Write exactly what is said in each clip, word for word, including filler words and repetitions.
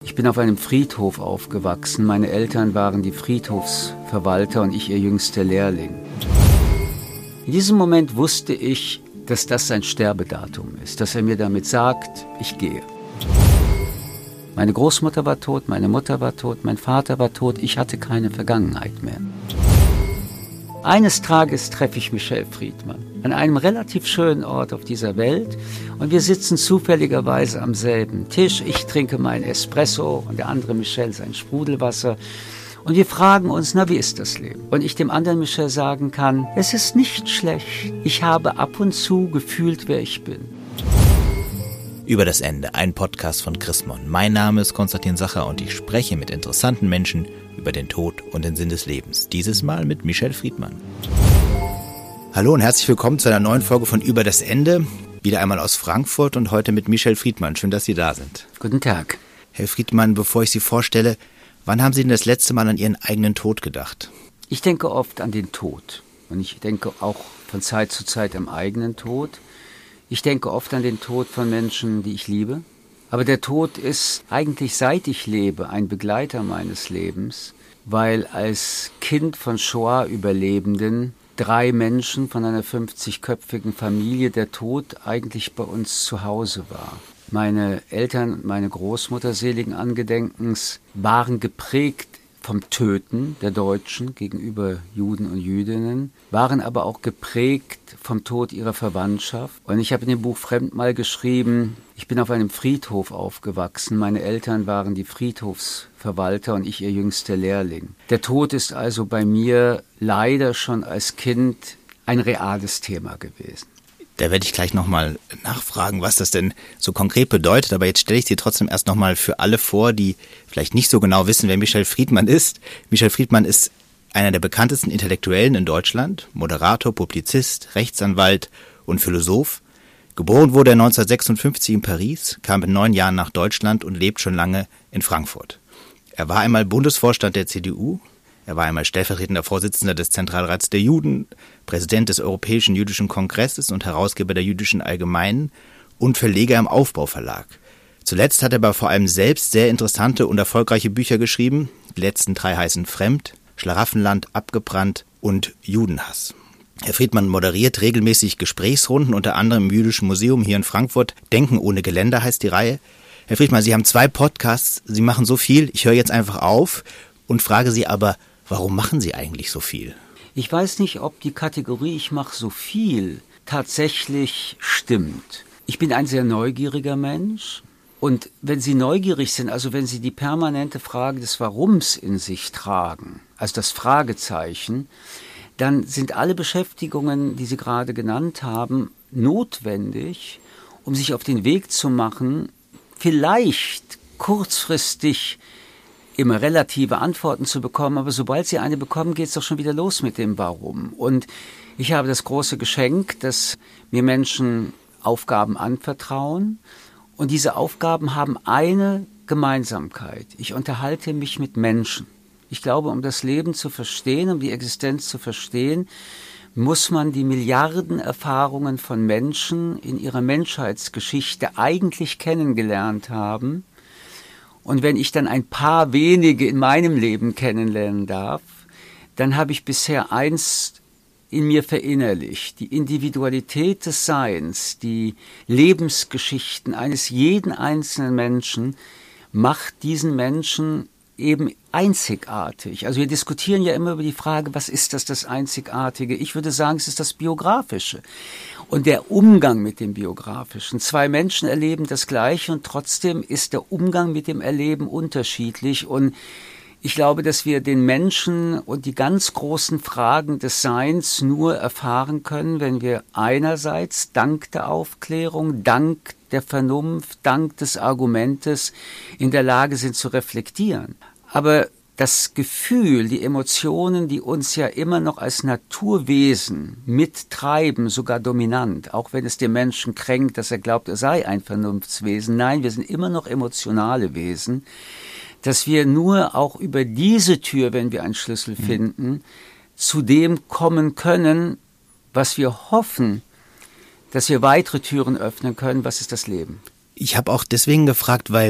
Ich bin auf einem Friedhof aufgewachsen. Meine Eltern waren die Friedhofsverwalter und ich ihr jüngster Lehrling. In diesem Moment wusste ich, dass das sein Sterbedatum ist, dass er mir damit sagt, ich gehe. Meine Großmutter war tot, meine Mutter war tot, mein Vater war tot, ich hatte keine Vergangenheit mehr. Eines Tages treffe ich Michel Friedmann an einem relativ schönen Ort auf dieser Welt und wir sitzen zufälligerweise am selben Tisch. Ich trinke meinen Espresso und der andere Michel sein Sprudelwasser und wir fragen uns, na, wie ist das Leben? Und ich dem anderen Michel sagen kann, es ist nicht schlecht. Ich habe ab und zu gefühlt, wer ich bin. Über das Ende, ein Podcast von Chris Mon. Mein Name ist Konstantin Sacher und ich spreche mit interessanten Menschen über den Tod und den Sinn des Lebens. Dieses Mal mit Michel Friedmann. Hallo und herzlich willkommen zu einer neuen Folge von Über das Ende. Wieder einmal aus Frankfurt und heute mit Michel Friedmann. Schön, dass Sie da sind. Guten Tag. Herr Friedmann, bevor ich Sie vorstelle, wann haben Sie denn das letzte Mal an Ihren eigenen Tod gedacht? Ich denke oft an den Tod und ich denke auch von Zeit zu Zeit am eigenen Tod. Ich denke oft an den Tod von Menschen, die ich liebe. Aber der Tod ist eigentlich, seit ich lebe, ein Begleiter meines Lebens, weil als Kind von Shoah-Überlebenden drei Menschen von einer fünfzigköpfigen Familie der Tod eigentlich bei uns zu Hause war. Meine Eltern und meine Großmutter seligen Angedenkens waren geprägt vom Töten der Deutschen gegenüber Juden und Jüdinnen, waren aber auch geprägt vom Tod ihrer Verwandtschaft. Und ich habe in dem Buch Fremd mal geschrieben, ich bin auf einem Friedhof aufgewachsen. Meine Eltern waren die Friedhofsverwalter und ich ihr jüngster Lehrling. Der Tod ist also bei mir leider schon als Kind ein reales Thema gewesen. Da werde ich gleich nochmal nachfragen, was das denn so konkret bedeutet. Aber jetzt stelle ich Sie trotzdem erst nochmal für alle vor, die vielleicht nicht so genau wissen, wer Michel Friedmann ist. Michel Friedmann ist einer der bekanntesten Intellektuellen in Deutschland, Moderator, Publizist, Rechtsanwalt und Philosoph. Geboren wurde er neunzehnhundertsechsundfünfzig in Paris, kam mit neun Jahren nach Deutschland und lebt schon lange in Frankfurt. Er war einmal Bundesvorstand der C D U. Er war einmal stellvertretender Vorsitzender des Zentralrats der Juden, Präsident des Europäischen Jüdischen Kongresses und Herausgeber der Jüdischen Allgemeinen und Verleger im Aufbau-Verlag. Zuletzt hat er aber vor allem selbst sehr interessante und erfolgreiche Bücher geschrieben. Die letzten drei heißen Fremd, Schlaraffenland, Abgebrannt und Judenhass. Herr Friedmann moderiert regelmäßig Gesprächsrunden, unter anderem im Jüdischen Museum hier in Frankfurt. Denken ohne Geländer heißt die Reihe. Herr Friedmann, Sie haben zwei Podcasts, Sie machen so viel. Ich höre jetzt einfach auf und frage Sie aber, warum machen Sie eigentlich so viel? Ich weiß nicht, ob die Kategorie "ich mache so viel" tatsächlich stimmt. Ich bin ein sehr neugieriger Mensch und wenn Sie neugierig sind, also wenn Sie die permanente Frage des Warums in sich tragen, also das Fragezeichen, dann sind alle Beschäftigungen, die Sie gerade genannt haben, notwendig, um sich auf den Weg zu machen, vielleicht kurzfristig immer relative Antworten zu bekommen, aber sobald Sie eine bekommen, geht es doch schon wieder los mit dem Warum. Und ich habe das große Geschenk, dass mir Menschen Aufgaben anvertrauen und diese Aufgaben haben eine Gemeinsamkeit. Ich unterhalte mich mit Menschen. Ich glaube, um das Leben zu verstehen, um die Existenz zu verstehen, muss man die Milliarden Erfahrungen von Menschen in ihrer Menschheitsgeschichte eigentlich kennengelernt haben. Und wenn ich dann ein paar wenige in meinem Leben kennenlernen darf, dann habe ich bisher eins in mir verinnerlicht. Die Individualität des Seins, die Lebensgeschichten eines jeden einzelnen Menschen macht diesen Menschen eben einzigartig. Also wir diskutieren ja immer über die Frage, was ist das, das Einzigartige? Ich würde sagen, es ist das Biografische und der Umgang mit dem Biografischen. Zwei Menschen erleben das Gleiche und trotzdem ist der Umgang mit dem Erleben unterschiedlich und ich glaube, dass wir den Menschen und die ganz großen Fragen des Seins nur erfahren können, wenn wir einerseits dank der Aufklärung, dank der Vernunft, dank des Argumentes in der Lage sind zu reflektieren. Aber das Gefühl, die Emotionen, die uns ja immer noch als Naturwesen mittreiben, sogar dominant, auch wenn es den Menschen kränkt, dass er glaubt, er sei ein Vernunftswesen. Nein, wir sind immer noch emotionale Wesen, dass wir nur auch über diese Tür, wenn wir einen Schlüssel mhm. finden, zu dem kommen können, was wir hoffen, dass wir weitere Türen öffnen können. Was ist das Leben? Ich habe auch deswegen gefragt, weil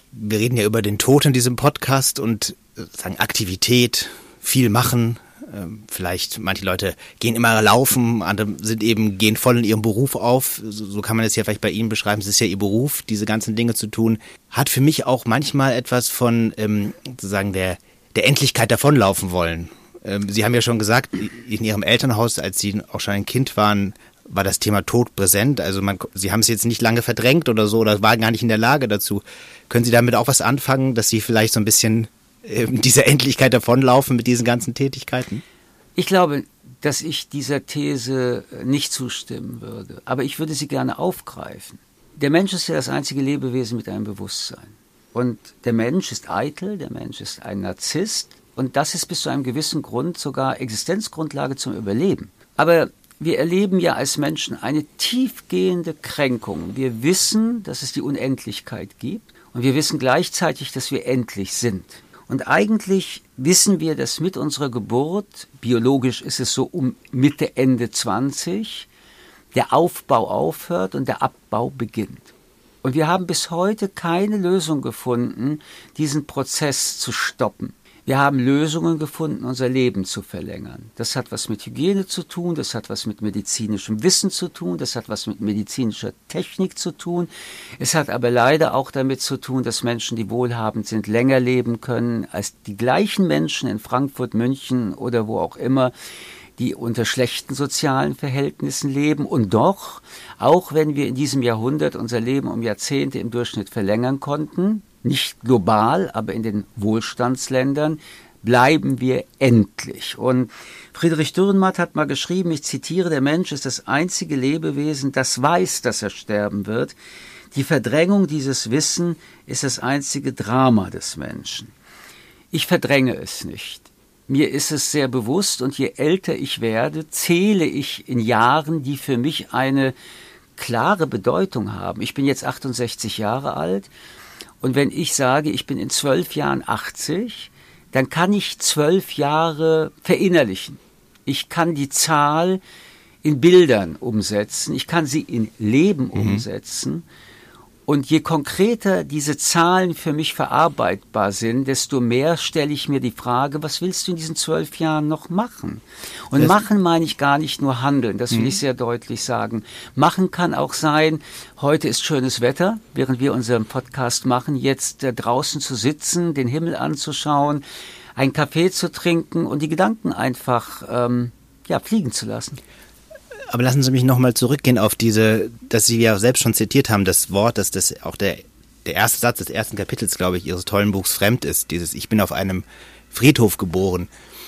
Wir reden ja über den Tod in diesem Podcast und sagen Aktivität, viel machen. Vielleicht manche Leute gehen immer laufen, andere sind eben, gehen voll in ihrem Beruf auf. So, so kann man es ja vielleicht bei Ihnen beschreiben. Es ist ja Ihr Beruf, diese ganzen Dinge zu tun. Hat für mich auch manchmal etwas von ähm, sozusagen der, der Endlichkeit davonlaufen wollen. Ähm, Sie haben ja schon gesagt, in Ihrem Elternhaus, als Sie auch schon ein Kind waren, war das Thema Tod präsent. Also man, Sie haben es jetzt nicht lange verdrängt oder so oder waren gar nicht in der Lage dazu. Können Sie damit auch was anfangen, dass Sie vielleicht so ein bisschen dieser Endlichkeit davonlaufen mit diesen ganzen Tätigkeiten? Ich glaube, dass ich dieser These nicht zustimmen würde, aber ich würde sie gerne aufgreifen. Der Mensch ist ja das einzige Lebewesen mit einem Bewusstsein. Und der Mensch ist eitel, der Mensch ist ein Narzisst und das ist bis zu einem gewissen Grund sogar Existenzgrundlage zum Überleben. Aber wir erleben ja als Menschen eine tiefgehende Kränkung. Wir wissen, dass es die Unendlichkeit gibt und wir wissen gleichzeitig, dass wir endlich sind. Und eigentlich wissen wir, dass mit unserer Geburt, biologisch ist es so um Mitte, Ende zwanzig, der Aufbau aufhört und der Abbau beginnt. Und wir haben bis heute keine Lösung gefunden, diesen Prozess zu stoppen. Wir haben Lösungen gefunden, unser Leben zu verlängern. Das hat was mit Hygiene zu tun, das hat was mit medizinischem Wissen zu tun, das hat was mit medizinischer Technik zu tun. Es hat aber leider auch damit zu tun, dass Menschen, die wohlhabend sind, länger leben können als die gleichen Menschen in Frankfurt, München oder wo auch immer, die unter schlechten sozialen Verhältnissen leben. Und doch, auch wenn wir in diesem Jahrhundert unser Leben um Jahrzehnte im Durchschnitt verlängern konnten, nicht global, aber in den Wohlstandsländern, bleiben wir endlich. Und Friedrich Dürrenmatt hat mal geschrieben, ich zitiere, der Mensch ist das einzige Lebewesen, das weiß, dass er sterben wird. Die Verdrängung dieses Wissen ist das einzige Drama des Menschen. Ich verdränge es nicht. Mir ist es sehr bewusst und je älter ich werde, zähle ich in Jahren, die für mich eine klare Bedeutung haben. Ich bin jetzt achtundsechzig Jahre alt. Und wenn ich sage, ich bin in zwölf Jahren achtzig, dann kann ich zwölf Jahre verinnerlichen. Ich kann die Zahl in Bildern umsetzen, ich kann sie in Leben mhm. umsetzen. Und je konkreter diese Zahlen für mich verarbeitbar sind, desto mehr stelle ich mir die Frage, was willst du in diesen zwölf Jahren noch machen? Und das machen meine ich gar nicht nur handeln, das will mhm. ich sehr deutlich sagen. Machen kann auch sein, heute ist schönes Wetter, während wir unseren Podcast machen, jetzt äh, draußen zu sitzen, den Himmel anzuschauen, einen Kaffee zu trinken und die Gedanken einfach ähm, ja, fliegen zu lassen. Aber lassen Sie mich nochmal zurückgehen auf diese, dass Sie ja selbst schon zitiert haben, das Wort, dass das auch der, der erste Satz des ersten Kapitels, glaube ich, Ihres tollen Buchs Fremd ist. Dieses Ich bin auf einem Friedhof geboren.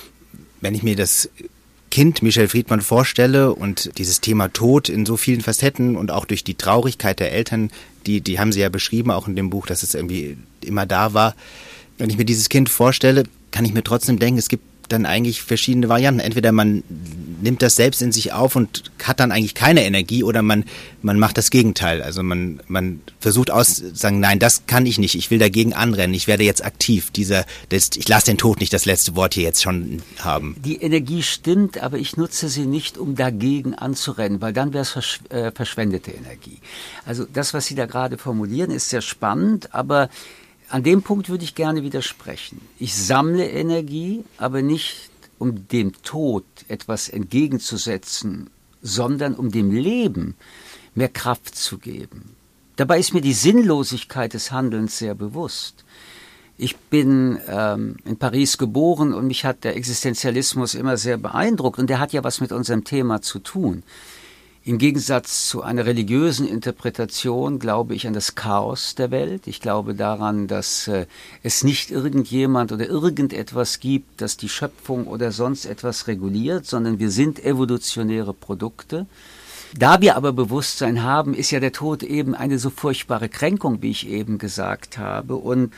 Wenn ich mir das Kind Michel Friedmann vorstelle und dieses Thema Tod in so vielen Facetten und auch durch die Traurigkeit der Eltern, die, die haben Sie ja beschrieben, auch in dem Buch, dass es irgendwie immer da war. Wenn ich mir dieses Kind vorstelle, kann ich mir trotzdem denken, es gibt dann eigentlich verschiedene Varianten. Entweder man nimmt das selbst in sich auf und hat dann eigentlich keine Energie oder man, man macht das Gegenteil. Also man, man versucht aus, sagen, nein, das kann ich nicht, ich will dagegen anrennen, ich werde jetzt aktiv. Dieser, das, ich lasse den Tod nicht das letzte Wort hier jetzt schon haben. Die Energie stimmt, aber ich nutze sie nicht, um dagegen anzurennen, weil dann wäre es versch- äh, verschwendete Energie. Also das, was Sie da gerade formulieren, ist sehr spannend, aber an dem Punkt würde ich gerne widersprechen. Ich sammle Energie, aber nicht um dem Tod etwas entgegenzusetzen, sondern um dem Leben mehr Kraft zu geben. Dabei ist mir die Sinnlosigkeit des Handelns sehr bewusst. Ich bin ähm, in Paris geboren und mich hat der Existenzialismus immer sehr beeindruckt und der hat ja was mit unserem Thema zu tun. Im Gegensatz zu einer religiösen Interpretation glaube ich an das Chaos der Welt. Ich glaube daran, dass äh, es nicht irgendjemand oder irgendetwas gibt, das die Schöpfung oder sonst etwas reguliert, sondern wir sind evolutionäre Produkte. Da wir aber Bewusstsein haben, ist ja der Tod eben eine so furchtbare Kränkung, wie ich eben gesagt habe. Und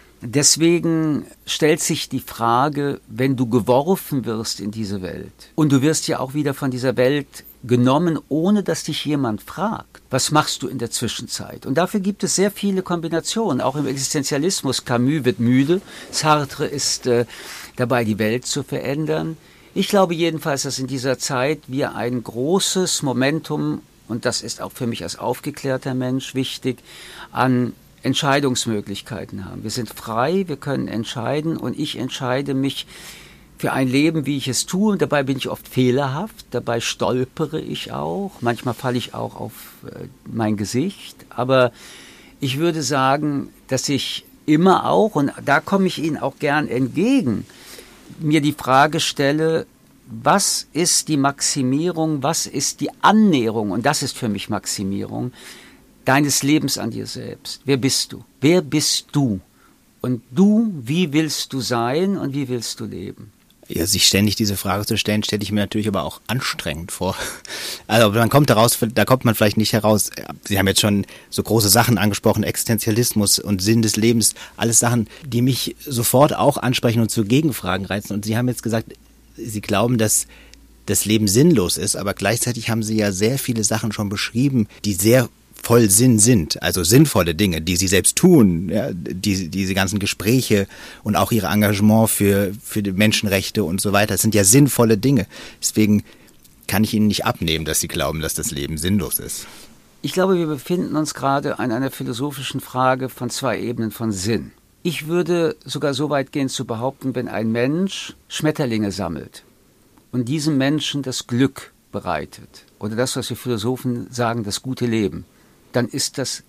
deswegen stellt sich die Frage, wenn du geworfen wirst in diese Welt und du wirst ja auch wieder von dieser Welt genommen, ohne dass dich jemand fragt, was machst du in der Zwischenzeit? Und dafür gibt es sehr viele Kombinationen, auch im Existenzialismus. Camus wird müde, Sartre ist äh, dabei, die Welt zu verändern. Ich glaube jedenfalls, dass in dieser Zeit wir ein großes Momentum, und das ist auch für mich als aufgeklärter Mensch wichtig, an Entscheidungsmöglichkeiten haben. Wir sind frei, wir können entscheiden und ich entscheide mich für ein Leben, wie ich es tue. Und dabei bin ich oft fehlerhaft, dabei stolpere ich auch. Manchmal falle ich auch auf äh, mein Gesicht. Aber ich würde sagen, dass ich immer auch, und da komme ich Ihnen auch gern entgegen, mir die Frage stelle, was ist die Maximierung, was ist die Annäherung, und das ist für mich Maximierung, deines Lebens an dir selbst. Wer bist du? Wer bist du? Und du, wie willst du sein und wie willst du leben? Ja, sich ständig diese Frage zu stellen, stelle ich mir natürlich aber auch anstrengend vor. Also man kommt daraus, da kommt man vielleicht nicht heraus. Sie haben jetzt schon so große Sachen angesprochen, Existenzialismus und Sinn des Lebens, alles Sachen, die mich sofort auch ansprechen und zu Gegenfragen reizen. Und Sie haben jetzt gesagt, Sie glauben, dass das Leben sinnlos ist, aber gleichzeitig haben Sie ja sehr viele Sachen schon beschrieben, die sehr voll Sinn sind, also sinnvolle Dinge, die Sie selbst tun, ja, die, diese ganzen Gespräche und auch Ihr Engagement für, für die Menschenrechte und so weiter, das sind ja sinnvolle Dinge. Deswegen kann ich Ihnen nicht abnehmen, dass Sie glauben, dass das Leben sinnlos ist. Ich glaube, wir befinden uns gerade an einer philosophischen Frage von zwei Ebenen von Sinn. Ich würde sogar so weit gehen zu behaupten, wenn ein Mensch Schmetterlinge sammelt und diesem Menschen das Glück bereitet oder das, was wir Philosophen sagen, das gute Leben, dann ist das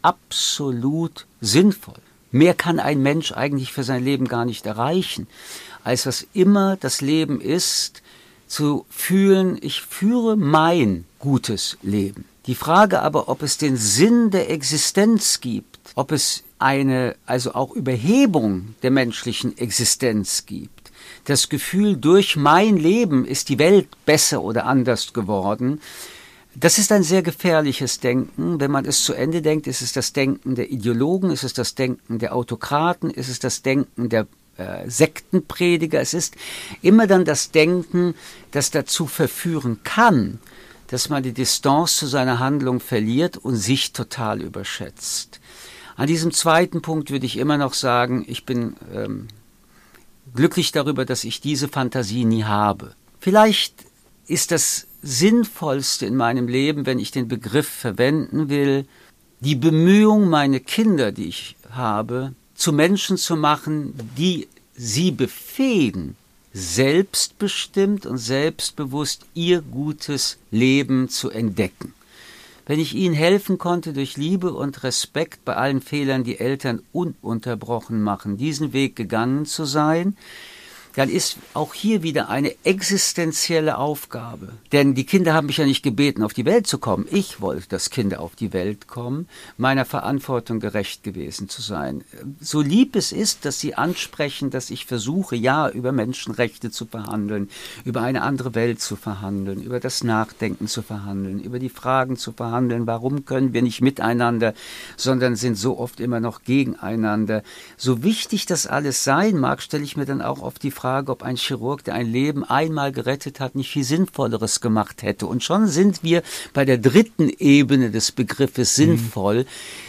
absolut sinnvoll. Mehr kann ein Mensch eigentlich für sein Leben gar nicht erreichen, als was immer das Leben ist, zu fühlen, ich führe mein gutes Leben. Die Frage aber, ob es den Sinn der Existenz gibt, ob es eine, also auch Überhebung der menschlichen Existenz gibt, das Gefühl, durch mein Leben ist die Welt besser oder anders geworden, das ist ein sehr gefährliches Denken. Wenn man es zu Ende denkt, ist es das Denken der Ideologen, ist es das Denken der Autokraten, ist es das Denken der äh, Sektenprediger. Es ist immer dann das Denken, das dazu verführen kann, dass man die Distanz zu seiner Handlung verliert und sich total überschätzt. An diesem zweiten Punkt würde ich immer noch sagen, ich bin ähm, glücklich darüber, dass ich diese Fantasie nie habe. Vielleicht ist das Sinnvollste in meinem Leben, wenn ich den Begriff verwenden will, die Bemühung, meine Kinder, die ich habe, zu Menschen zu machen, die sie befähigen, selbstbestimmt und selbstbewusst ihr gutes Leben zu entdecken. Wenn ich ihnen helfen konnte, durch Liebe und Respekt bei allen Fehlern, die Eltern ununterbrochen machen, diesen Weg gegangen zu sein, dann ist auch hier wieder eine existenzielle Aufgabe. Denn die Kinder haben mich ja nicht gebeten, auf die Welt zu kommen. Ich wollte, dass Kinder auf die Welt kommen, meiner Verantwortung gerecht gewesen zu sein. So lieb es ist, dass Sie ansprechen, dass ich versuche, ja, über Menschenrechte zu verhandeln, über eine andere Welt zu verhandeln, über das Nachdenken zu verhandeln, über die Fragen zu verhandeln, warum können wir nicht miteinander, sondern sind so oft immer noch gegeneinander. So wichtig das alles sein mag, stelle ich mir dann auch auf die Frage, Frage, ob ein Chirurg, der ein Leben einmal gerettet hat, nicht viel Sinnvolleres gemacht hätte. Und schon sind wir bei der dritten Ebene des Begriffes sinnvoll.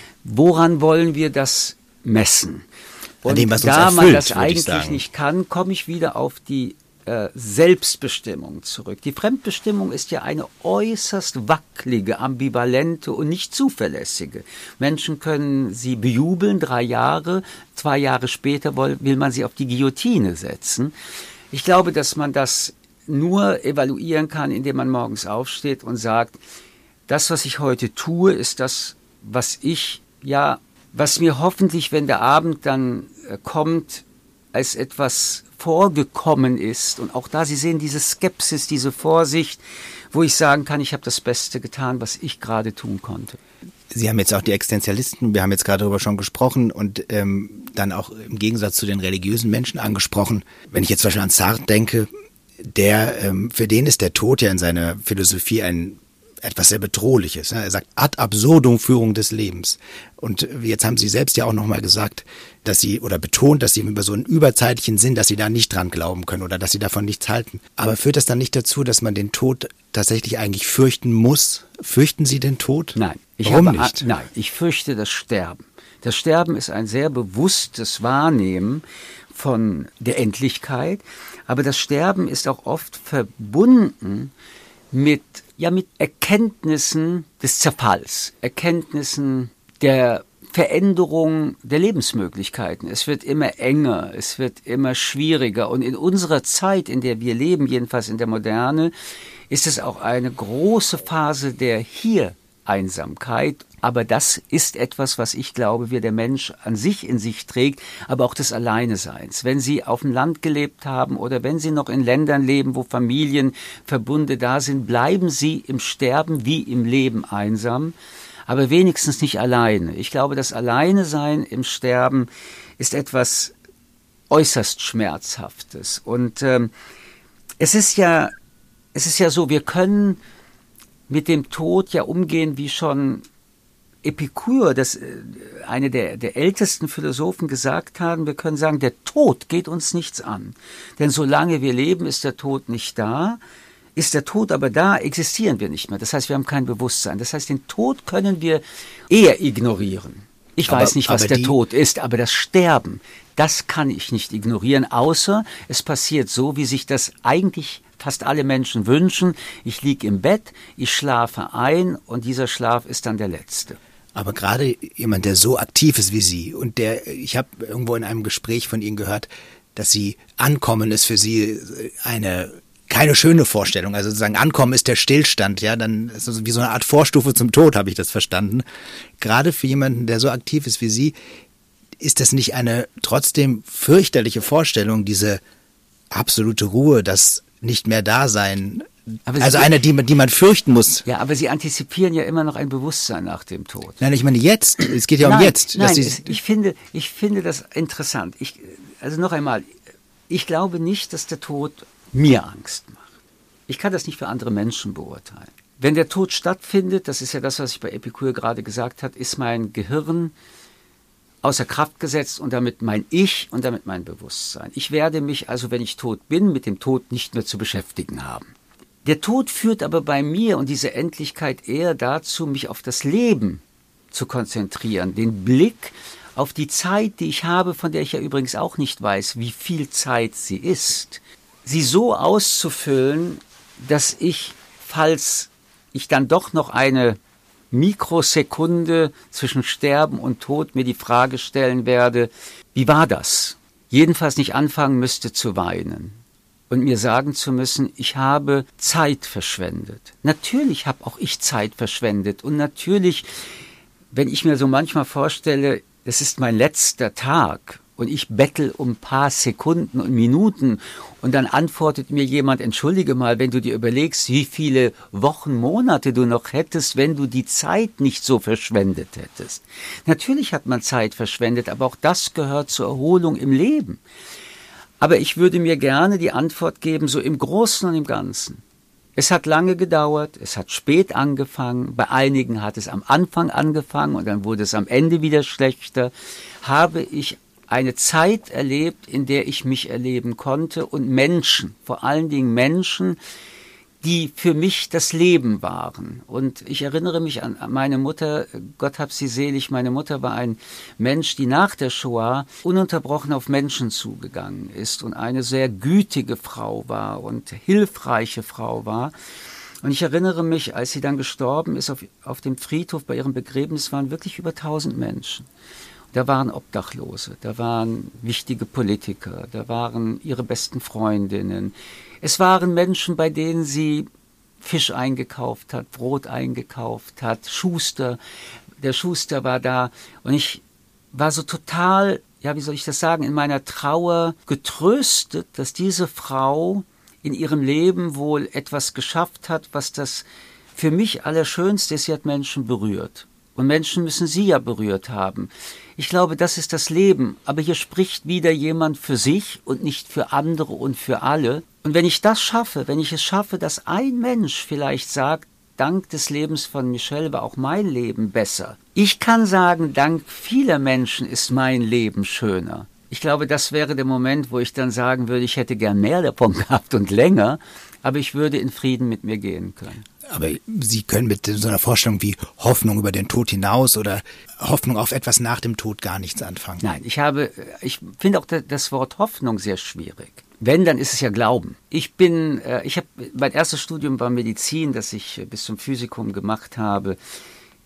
Woran wollen wir das messen? Und dem, was uns da erfüllt, man das eigentlich sagen. nicht kann, komme ich wieder auf die äh, Selbstbestimmung zurück. Die Fremdbestimmung ist ja eine äußerst wackelige, ambivalente und nicht zuverlässige. Menschen können sie bejubeln, drei Jahre, zwei Jahre später will, will man sie auf die Guillotine setzen. Ich glaube, dass man das nur evaluieren kann, indem man morgens aufsteht und sagt, das, was ich heute tue, ist das, was ich, ja, was mir hoffentlich, wenn der Abend dann äh, kommt, als etwas vorgekommen ist. Und auch da, Sie sehen diese Skepsis, diese Vorsicht, wo ich sagen kann, ich habe das Beste getan, was ich gerade tun konnte. Sie haben jetzt auch die Existenzialisten, wir haben jetzt gerade darüber schon gesprochen und ähm, dann auch im Gegensatz zu den religiösen Menschen angesprochen. Wenn ich jetzt zum Beispiel an Sartre denke, der, ähm, für den ist der Tod ja in seiner Philosophie ein etwas sehr Bedrohliches. Er sagt ad absurdum Führung des Lebens. Und jetzt haben Sie selbst ja auch nochmal gesagt, dass Sie, oder betont, dass Sie über so einen überzeitlichen Sinn, dass Sie da nicht dran glauben können oder dass Sie davon nichts halten. Aber führt das dann nicht dazu, dass man den Tod tatsächlich eigentlich fürchten muss? Fürchten Sie den Tod? Nein. Ich Warum habe, nicht? Nein, ich fürchte das Sterben. Das Sterben ist ein sehr bewusstes Wahrnehmen von der Endlichkeit. Aber das Sterben ist auch oft verbunden mit ja mit Erkenntnissen des Zerfalls, Erkenntnissen der Veränderung der Lebensmöglichkeiten. Es wird immer enger, es wird immer schwieriger. Und in unserer Zeit, in der wir leben, jedenfalls in der Moderne, ist es auch eine große Phase der Hier-Einsamkeit. Aber das ist etwas, was ich glaube, wie der Mensch an sich in sich trägt, aber auch des Alleineseins. Wenn Sie auf dem Land gelebt haben oder wenn Sie noch in Ländern leben, wo Familienverbunde da sind, bleiben Sie im Sterben wie im Leben einsam. Aber wenigstens nicht alleine. Ich glaube, das Alleinesein im Sterben ist etwas äußerst Schmerzhaftes. Und ähm, es ist ja, es ist ja so, wir können mit dem Tod ja umgehen, wie schon Epikur, das äh, eine der, der ältesten Philosophen gesagt haben. Wir können sagen, der Tod geht uns nichts an. Denn solange wir leben, ist der Tod nicht da. Ist der Tod aber da, existieren wir nicht mehr. Das heißt, wir haben kein Bewusstsein. Das heißt, den Tod können wir eher ignorieren. Ich aber, weiß nicht, was der Tod ist, aber das Sterben, das kann ich nicht ignorieren, außer es passiert so, wie sich das eigentlich fast alle Menschen wünschen. Ich liege im Bett, ich schlafe ein und dieser Schlaf ist dann der letzte. Aber gerade jemand, der so aktiv ist wie Sie und der, ich habe irgendwo in einem Gespräch von Ihnen gehört, dass Sie ankommen ist für Sie eine keine schöne Vorstellung. Also sozusagen Ankommen ist der Stillstand, ja, dann ist es wie so eine Art Vorstufe zum Tod, habe ich das verstanden. Gerade für jemanden, der so aktiv ist wie Sie, ist das nicht eine trotzdem fürchterliche Vorstellung, diese absolute Ruhe, das nicht mehr Dasein, also eine, die man, die man fürchten muss. Ja, aber Sie antizipieren ja immer noch ein Bewusstsein nach dem Tod. Nein, ich meine jetzt, es geht ja um nein, jetzt. Nein, dass es, ich finde, ich finde das interessant. Ich, also noch einmal, ich glaube nicht, dass der Tod mir Angst macht. Ich kann das nicht für andere Menschen beurteilen. Wenn der Tod stattfindet, das ist ja das, was ich bei Epikur gerade gesagt habe, ist mein Gehirn außer Kraft gesetzt und damit mein Ich und damit mein Bewusstsein. Ich werde mich also, wenn ich tot bin, mit dem Tod nicht mehr zu beschäftigen haben. Der Tod führt aber bei mir und diese Endlichkeit eher dazu, mich auf das Leben zu konzentrieren, den Blick auf die Zeit, die ich habe, von der ich ja übrigens auch nicht weiß, wie viel Zeit sie ist, sie so auszufüllen, dass ich, falls ich dann doch noch eine Mikrosekunde zwischen Sterben und Tod mir die Frage stellen werde, wie war das? Jedenfalls nicht anfangen müsste zu weinen und mir sagen zu müssen, ich habe Zeit verschwendet. Natürlich habe auch ich Zeit verschwendet und natürlich, wenn ich mir so manchmal vorstelle, es ist mein letzter Tag und ich bettel um ein paar Sekunden und Minuten und dann antwortet mir jemand, entschuldige mal, wenn du dir überlegst, wie viele Wochen, Monate du noch hättest, wenn du die Zeit nicht so verschwendet hättest. Natürlich hat man Zeit verschwendet, aber auch das gehört zur Erholung im Leben. Aber ich würde mir gerne die Antwort geben, so im Großen und im Ganzen. Es hat lange gedauert, es hat spät angefangen, bei einigen hat es am Anfang angefangen und dann wurde es am Ende wieder schlechter. Habe ich eine Zeit erlebt, in der ich mich erleben konnte und Menschen, vor allen Dingen Menschen, die für mich das Leben waren. Und ich erinnere mich an meine Mutter, Gott hab sie selig, meine Mutter war ein Mensch, die nach der Shoah ununterbrochen auf Menschen zugegangen ist und eine sehr gütige Frau war und hilfreiche Frau war. Und ich erinnere mich, als sie dann gestorben ist, auf, auf dem Friedhof bei ihrem Begräbnis waren wirklich über tausend Menschen. Da waren Obdachlose, da waren wichtige Politiker, da waren ihre besten Freundinnen. Es waren Menschen, bei denen sie Fisch eingekauft hat, Brot eingekauft hat, Schuster, der Schuster war da. Und ich war so total, ja, wie soll ich das sagen, in meiner Trauer getröstet, dass diese Frau in ihrem Leben wohl etwas geschafft hat, was das für mich Allerschönste ist, sie hat Menschen berührt. Und Menschen müssen sie ja berührt haben. Ich glaube, das ist das Leben. Aber hier spricht wieder jemand für sich und nicht für andere und für alle. Und wenn ich das schaffe, wenn ich es schaffe, dass ein Mensch vielleicht sagt, dank des Lebens von Michel war auch mein Leben besser. Ich kann sagen, dank vieler Menschen ist mein Leben schöner. Ich glaube, das wäre der Moment, wo ich dann sagen würde, ich hätte gern mehr davon gehabt und länger, aber ich würde in Frieden mit mir gehen können. Aber Sie können mit so einer Vorstellung wie Hoffnung über den Tod hinaus oder Hoffnung auf etwas nach dem Tod gar nichts anfangen. Nein, ich habe, ich finde auch das Wort Hoffnung sehr schwierig. Wenn, dann ist es ja Glauben. Ich bin, ich habe, mein erstes Studium war Medizin, das ich bis zum Physikum gemacht habe.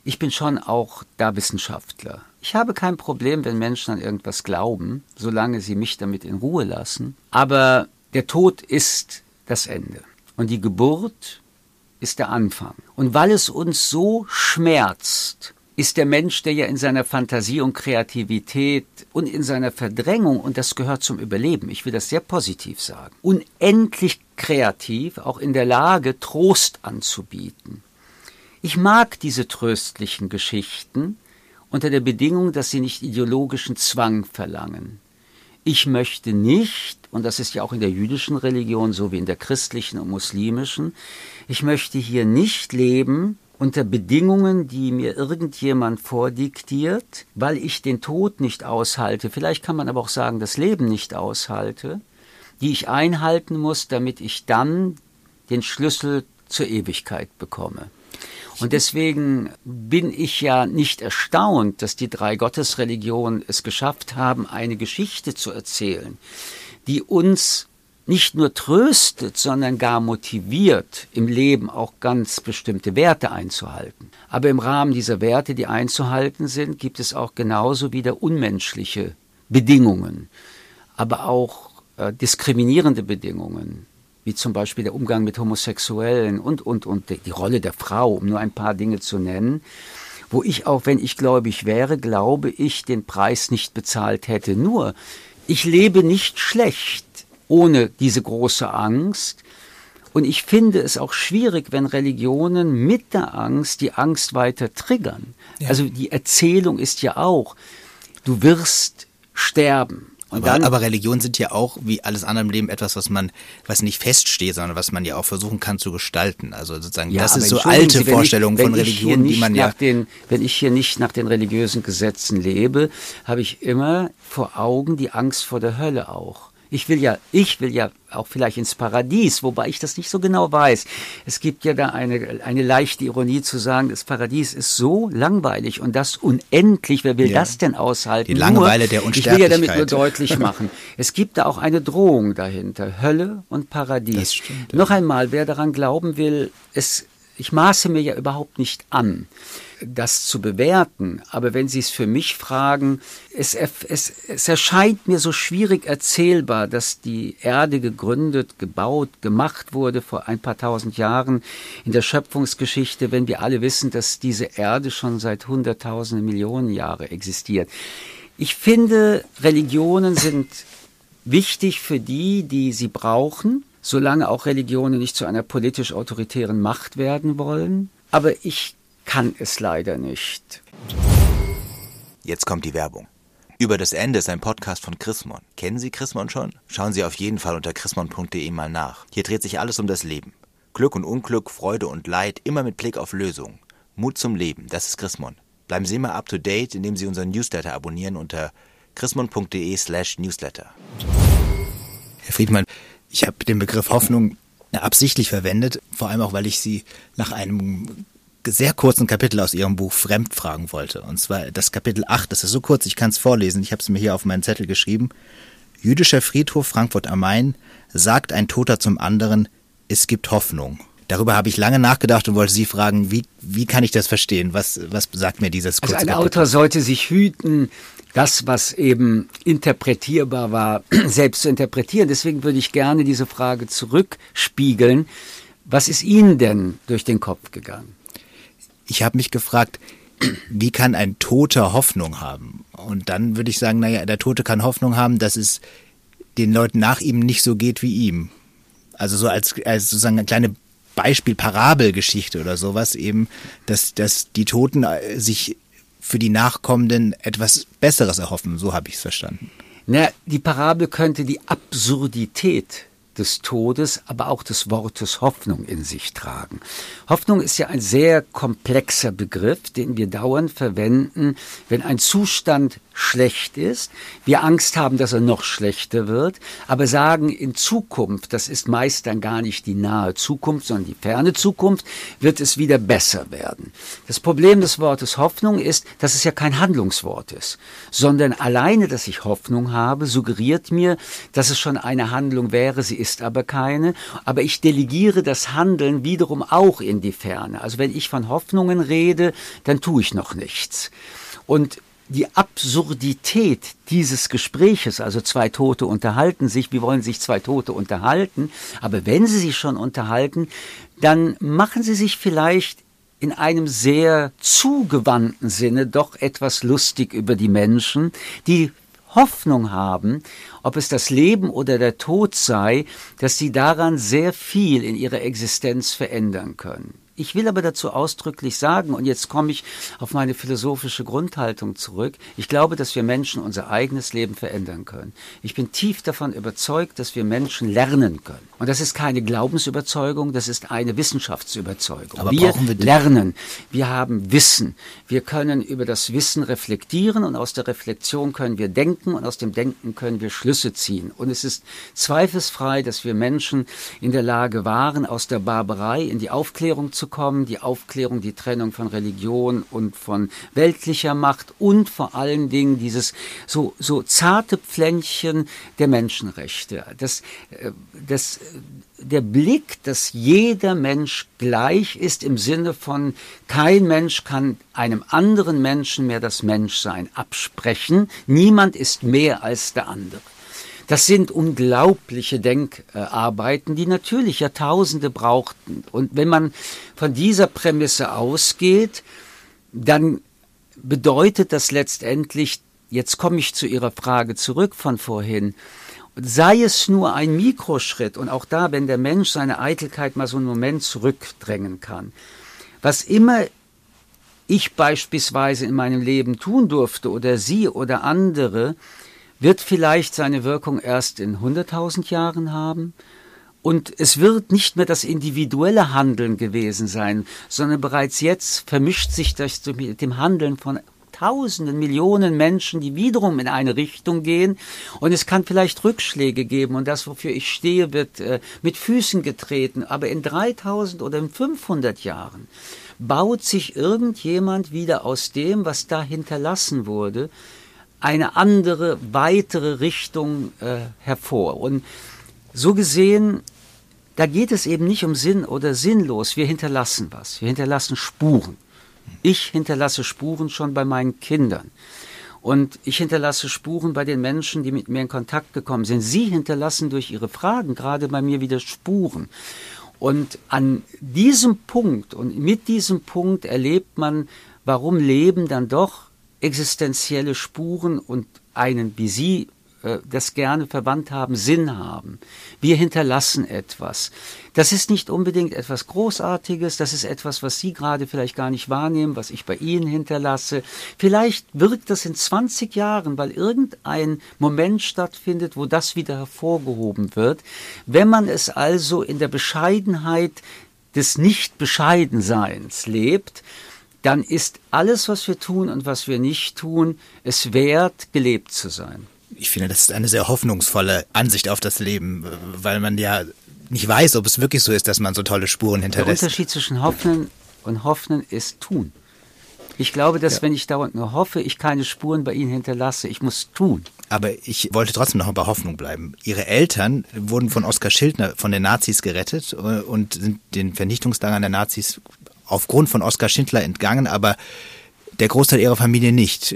ich bin schon auch da Wissenschaftler. Ich habe kein Problem, wenn Menschen an irgendwas glauben, solange sie mich damit in Ruhe lassen. Aber der Tod ist das Ende und die Geburt ist der Anfang. Und weil es uns so schmerzt, ist der Mensch, der ja in seiner Fantasie und Kreativität und in seiner Verdrängung, und das gehört zum Überleben, ich will das sehr positiv sagen, unendlich kreativ, auch in der Lage, Trost anzubieten. Ich mag diese tröstlichen Geschichten unter der Bedingung, dass sie nicht ideologischen Zwang verlangen. Ich möchte nicht, und das ist ja auch in der jüdischen Religion so wie in der christlichen und muslimischen, ich möchte hier nicht leben unter Bedingungen, die mir irgendjemand vordiktiert, weil ich den Tod nicht aushalte, vielleicht kann man aber auch sagen, das Leben nicht aushalte, die ich einhalten muss, damit ich dann den Schlüssel zur Ewigkeit bekomme. Und deswegen bin ich ja nicht erstaunt, dass die drei Gottesreligionen es geschafft haben, eine Geschichte zu erzählen, die uns nicht nur tröstet, sondern gar motiviert, im Leben auch ganz bestimmte Werte einzuhalten. Aber im Rahmen dieser Werte, die einzuhalten sind, gibt es auch genauso wieder unmenschliche Bedingungen, aber auch äh, diskriminierende Bedingungen, wie zum Beispiel der Umgang mit Homosexuellen und, und, und die Rolle der Frau, um nur ein paar Dinge zu nennen, wo ich auch, wenn ich gläubig wäre, glaube ich, den Preis nicht bezahlt hätte. Nur, ich lebe nicht schlecht ohne diese große Angst. Und ich finde es auch schwierig, wenn Religionen mit der Angst die Angst weiter triggern. Ja. Also die Erzählung ist ja auch, du wirst sterben. Und aber, dann, aber Religionen sind ja auch, wie alles andere im Leben, etwas, was man, was nicht feststeht, sondern was man ja auch versuchen kann zu gestalten. Also sozusagen, ja, das ist so alte Sie, Vorstellungen ich, von Religionen, die man ja... Den, wenn ich hier nicht nach den religiösen Gesetzen lebe, habe ich immer vor Augen die Angst vor der Hölle auch. Ich will ja, ich will ja auch vielleicht ins Paradies, wobei ich das nicht so genau weiß. Es gibt ja da eine, eine leichte Ironie zu sagen, das Paradies ist so langweilig und das unendlich. Wer will ja. das denn aushalten? Die Langeweile nur, der Unsterblichkeit. Ich will ja damit nur deutlich machen. Es gibt da auch eine Drohung dahinter. Hölle und Paradies. Das stimmt, ja. Noch einmal, wer daran glauben will, es, ich maße mir ja überhaupt nicht an, das zu bewerten, aber wenn Sie es für mich fragen, es, es, es erscheint mir so schwierig erzählbar, dass die Erde gegründet, gebaut, gemacht wurde vor ein paar tausend Jahren in der Schöpfungsgeschichte, wenn wir alle wissen, dass diese Erde schon seit hunderttausenden Millionen Jahre existiert. Ich finde, Religionen sind wichtig für die, die sie brauchen, solange auch Religionen nicht zu einer politisch autoritären Macht werden wollen, aber ich kann es leider nicht. Jetzt kommt die Werbung. Über das Ende ist ein Podcast von Chrismon. Kennen Sie Chrismon schon? Schauen Sie auf jeden Fall unter chrismon punkt de mal nach. Hier dreht sich alles um das Leben. Glück und Unglück, Freude und Leid, immer mit Blick auf Lösungen. Mut zum Leben, das ist Chrismon. Bleiben Sie immer up to date, indem Sie unseren Newsletter abonnieren unter chrismon punkt de slash newsletter. Herr Friedmann, ich habe den Begriff Hoffnung absichtlich verwendet, vor allem auch, weil ich Sie nach einem sehr kurzen Kapitel aus Ihrem Buch Fremd fragen wollte. Und zwar das Kapitel acht, das ist so kurz, ich kann es vorlesen, ich habe es mir hier auf meinen Zettel geschrieben. Jüdischer Friedhof Frankfurt am Main, sagt ein Toter zum anderen, es gibt Hoffnung. Darüber habe ich lange nachgedacht und wollte Sie fragen, wie, wie kann ich das verstehen? Was, was sagt mir dieses kurze Also ein Kapitel? Autor sollte sich hüten, das, was eben interpretierbar war, selbst zu interpretieren. Deswegen würde ich gerne diese Frage zurückspiegeln. Was ist Ihnen denn durch den Kopf gegangen? Ich habe mich gefragt, wie kann ein Toter Hoffnung haben? Und dann würde ich sagen, naja, der Tote kann Hoffnung haben, dass es den Leuten nach ihm nicht so geht wie ihm. Also so als, als sozusagen eine kleine Beispiel-Parabelgeschichte oder sowas eben, dass, dass die Toten sich für die Nachkommenden etwas Besseres erhoffen. So habe ich es verstanden. Na, die Parabel könnte die Absurdität des Todes, aber auch des Wortes Hoffnung in sich tragen. Hoffnung ist ja ein sehr komplexer Begriff, den wir dauernd verwenden, wenn ein Zustand schlecht ist, wir Angst haben, dass er noch schlechter wird, aber sagen in Zukunft, das ist meist dann gar nicht die nahe Zukunft, sondern die ferne Zukunft, wird es wieder besser werden. Das Problem des Wortes Hoffnung ist, dass es ja kein Handlungswort ist, sondern alleine, dass ich Hoffnung habe, suggeriert mir, dass es schon eine Handlung wäre, sie ist ist aber keine. Aber ich delegiere das Handeln wiederum auch in die Ferne. Also wenn ich von Hoffnungen rede, dann tue ich noch nichts. Und die Absurdität dieses Gespräches, also zwei Tote unterhalten sich, wie wollen sich zwei Tote unterhalten, aber wenn sie sich schon unterhalten, dann machen sie sich vielleicht in einem sehr zugewandten Sinne doch etwas lustig über die Menschen, die Hoffnung haben, ob es das Leben oder der Tod sei, dass sie daran sehr viel in ihrer Existenz verändern können. Ich will aber dazu ausdrücklich sagen, und jetzt komme ich auf meine philosophische Grundhaltung zurück, ich glaube, dass wir Menschen unser eigenes Leben verändern können. Ich bin tief davon überzeugt, dass wir Menschen lernen können. Und das ist keine Glaubensüberzeugung, das ist eine Wissenschaftsüberzeugung. Aber wir, brauchen wir lernen, wir haben Wissen, wir können über das Wissen reflektieren und aus der Reflexion können wir denken und aus dem Denken können wir Schlüsse ziehen. Und es ist zweifelsfrei, dass wir Menschen in der Lage waren, aus der Barbarei in die Aufklärung zu kommen, die Aufklärung, die Trennung von Religion und von weltlicher Macht und vor allen Dingen dieses so, so zarte Pflänzchen der Menschenrechte. Das, das, der Blick, dass jeder Mensch gleich ist im Sinne von kein Mensch kann einem anderen Menschen mehr das Menschsein absprechen. Niemand ist mehr als der andere. Das sind unglaubliche Denkarbeiten, die natürlich Jahrtausende brauchten. Und wenn man von dieser Prämisse ausgeht, dann bedeutet das letztendlich, jetzt komme ich zu Ihrer Frage zurück von vorhin, sei es nur ein Mikroschritt und auch da, wenn der Mensch seine Eitelkeit mal so einen Moment zurückdrängen kann, was immer ich beispielsweise in meinem Leben tun durfte oder Sie oder andere, wird vielleicht seine Wirkung erst in hunderttausend Jahren haben. Und es wird nicht mehr das individuelle Handeln gewesen sein, sondern bereits jetzt vermischt sich das mit dem Handeln von Tausenden, Millionen Menschen, die wiederum in eine Richtung gehen. Und es kann vielleicht Rückschläge geben und das, wofür ich stehe, wird äh, mit Füßen getreten. Aber in dreitausend oder in fünfhundert Jahren baut sich irgendjemand wieder aus dem, was da hinterlassen wurde, eine andere, weitere Richtung äh, hervor. Und so gesehen, da geht es eben nicht um Sinn oder sinnlos. Wir hinterlassen was. Wir hinterlassen Spuren. Ich hinterlasse Spuren schon bei meinen Kindern. Und ich hinterlasse Spuren bei den Menschen, die mit mir in Kontakt gekommen sind. Sie hinterlassen durch ihre Fragen gerade bei mir wieder Spuren. Und an diesem Punkt und mit diesem Punkt erlebt man, warum Leben dann doch existenzielle Spuren und einen, wie Sie äh, das gerne verwandt haben, Sinn haben. Wir hinterlassen etwas. Das ist nicht unbedingt etwas Großartiges, das ist etwas, was Sie gerade vielleicht gar nicht wahrnehmen, was ich bei Ihnen hinterlasse. Vielleicht wirkt das in zwanzig Jahren, weil irgendein Moment stattfindet, wo das wieder hervorgehoben wird. Wenn man es also in der Bescheidenheit des Nicht-Bescheidenseins lebt, dann ist alles, was wir tun und was wir nicht tun, es wert, gelebt zu sein. Ich finde, das ist eine sehr hoffnungsvolle Ansicht auf das Leben, weil man ja nicht weiß, ob es wirklich so ist, dass man so tolle Spuren hinterlässt. Der Unterschied zwischen Hoffen und Hoffen ist tun. Ich glaube, dass ja. wenn ich dauernd nur hoffe, ich keine Spuren bei Ihnen hinterlasse. Ich muss tun. Aber ich wollte trotzdem noch bei Hoffnung bleiben. Ihre Eltern wurden von Oskar Schindler von den Nazis gerettet und sind den Vernichtungslagern der Nazis aufgrund von Oskar Schindler entgangen, aber der Großteil ihrer Familie nicht.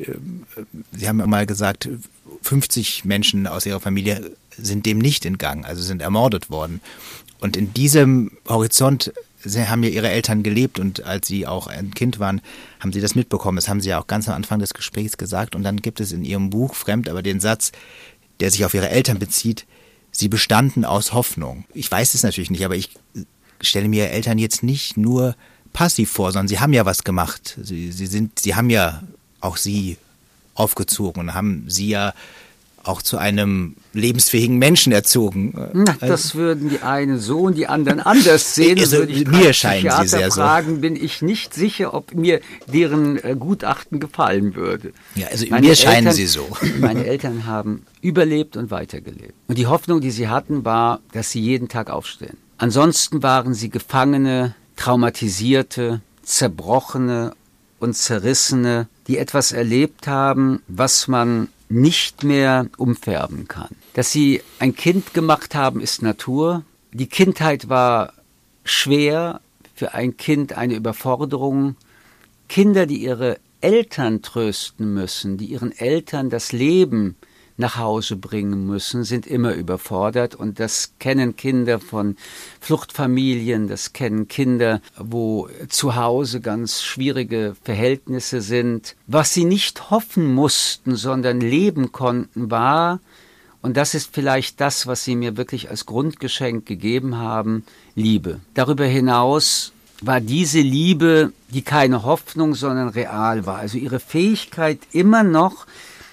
Sie haben mal gesagt, fünfzig Menschen aus ihrer Familie sind dem nicht entgangen, also sind ermordet worden. Und in diesem Horizont haben ja ihre Eltern gelebt und als sie auch ein Kind waren, haben sie das mitbekommen. Das haben sie ja auch ganz am Anfang des Gesprächs gesagt. Und dann gibt es in ihrem Buch Fremd aber den Satz, der sich auf ihre Eltern bezieht, sie bestanden aus Hoffnung. Ich weiß es natürlich nicht, aber ich stelle mir ihre Eltern jetzt nicht nur passiv vor, sondern sie haben ja was gemacht. Sie, sie sind, sie haben ja auch sie aufgezogen und haben sie ja auch zu einem lebensfähigen Menschen erzogen. Na, das würden die einen so und die anderen anders sehen. Also, würde ich mir scheinen sie sehr fragen, so. Bin ich nicht sicher, ob mir deren äh, Gutachten gefallen würde. Ja, also meine mir scheinen Eltern, sie so. Meine Eltern haben überlebt und weitergelebt. Und die Hoffnung, die sie hatten, war, dass sie jeden Tag aufstehen. Ansonsten waren sie Gefangene, Traumatisierte, Zerbrochene und Zerrissene, die etwas erlebt haben, was man nicht mehr umfärben kann. Dass sie ein Kind gemacht haben, ist Natur. Die Kindheit war schwer, für ein Kind eine Überforderung. Kinder, die ihre Eltern trösten müssen, die ihren Eltern das Leben nach Hause bringen müssen, sind immer überfordert. Und das kennen Kinder von Fluchtfamilien, das kennen Kinder, wo zu Hause ganz schwierige Verhältnisse sind. Was sie nicht hoffen mussten, sondern leben konnten, war, und das ist vielleicht das, was sie mir wirklich als Grundgeschenk gegeben haben, Liebe. Darüber hinaus war diese Liebe, die keine Hoffnung, sondern real war. Also ihre Fähigkeit immer noch,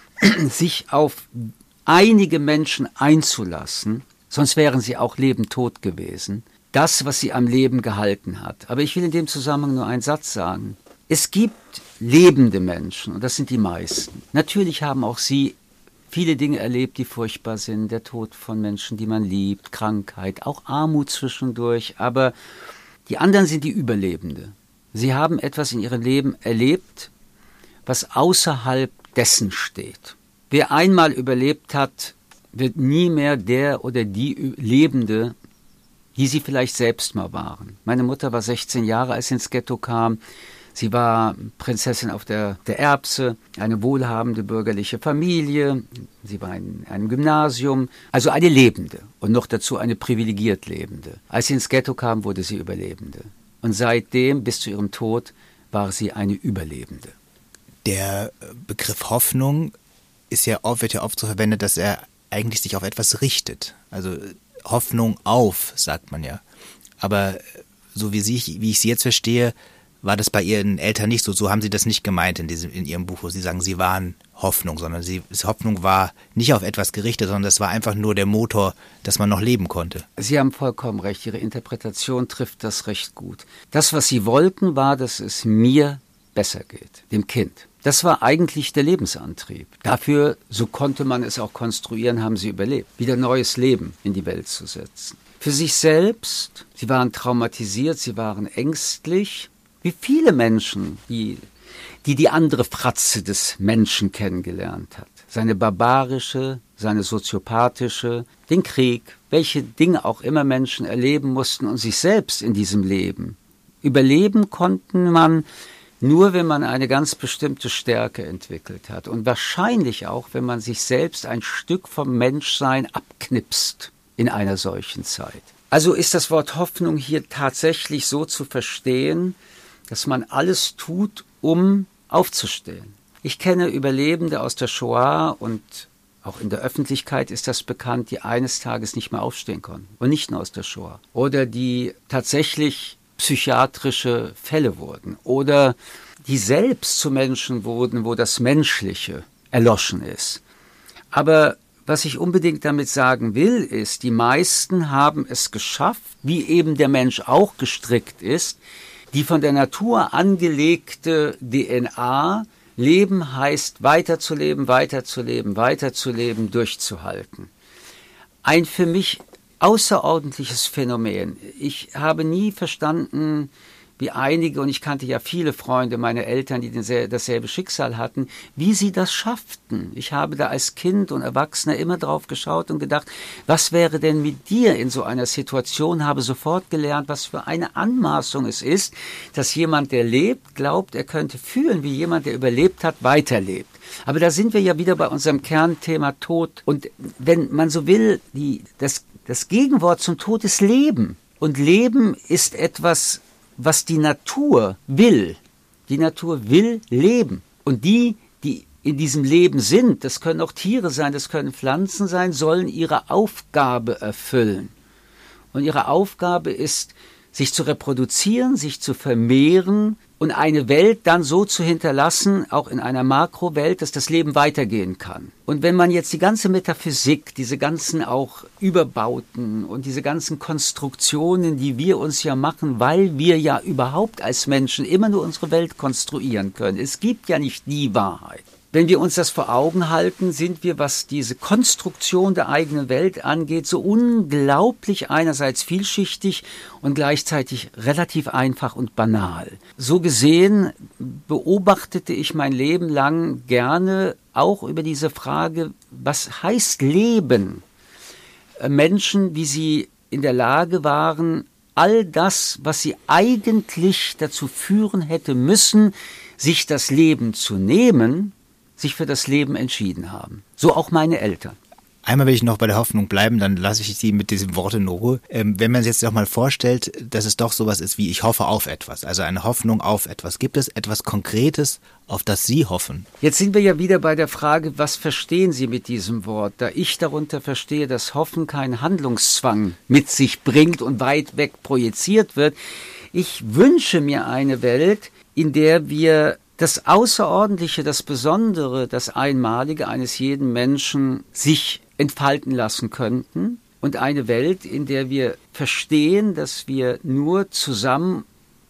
sich auf einige Menschen einzulassen, sonst wären sie auch lebendtot gewesen. Das, was sie am Leben gehalten hat. Aber ich will in dem Zusammenhang nur einen Satz sagen. Es gibt lebende Menschen, und das sind die meisten. Natürlich haben auch sie viele Dinge erlebt, die furchtbar sind. Der Tod von Menschen, die man liebt, Krankheit, auch Armut zwischendurch. Aber die anderen sind die Überlebende. Sie haben etwas in ihrem Leben erlebt, was außerhalb dessen steht. Wer einmal überlebt hat, wird nie mehr der oder die Lebende, die sie vielleicht selbst mal waren. Meine Mutter war sechzehn Jahre, als sie ins Ghetto kam. Sie war Prinzessin auf der, der Erbse, eine wohlhabende bürgerliche Familie. Sie war in einem Gymnasium, also eine Lebende und noch dazu eine privilegiert Lebende. Als sie ins Ghetto kam, wurde sie Überlebende. Und seitdem, bis zu ihrem Tod, war sie eine Überlebende. Der Begriff Hoffnung ist ja oft, wird ja oft so verwendet, dass er eigentlich sich auf etwas richtet. Also Hoffnung auf, sagt man ja. Aber so wie, sie, wie ich sie jetzt verstehe, war das bei ihren Eltern nicht so. So haben sie das nicht gemeint in, diesem, in ihrem Buch, wo sie sagen, sie waren Hoffnung, sondern sie, Hoffnung war nicht auf etwas gerichtet, sondern es war einfach nur der Motor, dass man noch leben konnte. Sie haben vollkommen recht. Ihre Interpretation trifft das recht gut. Das, was sie wollten, war, dass es mir besser geht, dem Kind. Das war eigentlich der Lebensantrieb. Dafür, so konnte man es auch konstruieren, haben sie überlebt, wieder neues Leben in die Welt zu setzen. Für sich selbst, sie waren traumatisiert, sie waren ängstlich, wie viele Menschen, die die, die andere Fratze des Menschen kennengelernt hat. Seine barbarische, seine soziopathische, den Krieg, welche Dinge auch immer Menschen erleben mussten und sich selbst in diesem Leben. Überleben konnten man nur, wenn man eine ganz bestimmte Stärke entwickelt hat und wahrscheinlich auch, wenn man sich selbst ein Stück vom Menschsein abknipst in einer solchen Zeit. Also ist das Wort Hoffnung hier tatsächlich so zu verstehen, dass man alles tut, um aufzustehen. Ich kenne Überlebende aus der Shoah und auch in der Öffentlichkeit ist das bekannt, die eines Tages nicht mehr aufstehen konnten. Und nicht nur aus der Shoah. Oder die tatsächlich psychiatrische Fälle wurden oder die selbst zu Menschen wurden, wo das Menschliche erloschen ist. Aber was ich unbedingt damit sagen will, ist, die meisten haben es geschafft, wie eben der Mensch auch gestrickt ist, die von der Natur angelegte D N A, Leben heißt weiterzuleben, weiterzuleben, weiterzuleben, durchzuhalten. Ein für mich außerordentliches Phänomen. Ich habe nie verstanden, wie einige, und ich kannte ja viele Freunde, meine Eltern, die dasselbe Schicksal hatten, wie sie das schafften. Ich habe da als Kind und Erwachsener immer drauf geschaut und gedacht, was wäre denn mit dir in so einer Situation? Habe sofort gelernt, was für eine Anmaßung es ist, dass jemand, der lebt, glaubt, er könnte fühlen, wie jemand, der überlebt hat, weiterlebt. Aber da sind wir ja wieder bei unserem Kernthema Tod. Und wenn man so will, die, das, das Gegenwort zum Tod ist Leben. Und Leben ist etwas, was die Natur will. Die Natur will leben. Und die, die in diesem Leben sind, das können auch Tiere sein, das können Pflanzen sein, sollen ihre Aufgabe erfüllen. Und ihre Aufgabe ist, sich zu reproduzieren, sich zu vermehren und eine Welt dann so zu hinterlassen, auch in einer Makrowelt, dass das Leben weitergehen kann. Und wenn man jetzt die ganze Metaphysik, diese ganzen auch Überbauten und diese ganzen Konstruktionen, die wir uns ja machen, weil wir ja überhaupt als Menschen immer nur unsere Welt konstruieren können. Es gibt ja nicht die Wahrheit. wenn wir uns das vor Augen halten, sind wir, was diese Konstruktion der eigenen Welt angeht, so unglaublich einerseits vielschichtig und gleichzeitig relativ einfach und banal. So gesehen beobachtete ich mein Leben lang gerne auch über diese Frage, was heißt Leben? Menschen, wie sie in der Lage waren, all das, was sie eigentlich dazu führen hätte müssen, sich das Leben zu nehmen, sich für das Leben entschieden haben. So auch meine Eltern. Einmal will ich noch bei der Hoffnung bleiben, dann lasse ich Sie mit diesem Wort in Ruhe. Ähm, wenn man sich jetzt noch mal vorstellt, dass es doch sowas ist wie ich hoffe auf etwas, also eine Hoffnung auf etwas. Gibt es etwas Konkretes, auf das Sie hoffen? Jetzt sind wir ja wieder bei der Frage, was verstehen Sie mit diesem Wort? Da ich darunter verstehe, dass Hoffen keinen Handlungszwang mit sich bringt und weit weg projiziert wird. Ich wünsche mir eine Welt, in der wir das Außerordentliche, das Besondere, das Einmalige eines jeden Menschen sich entfalten lassen könnten und eine Welt, in der wir verstehen, dass wir nur zusammen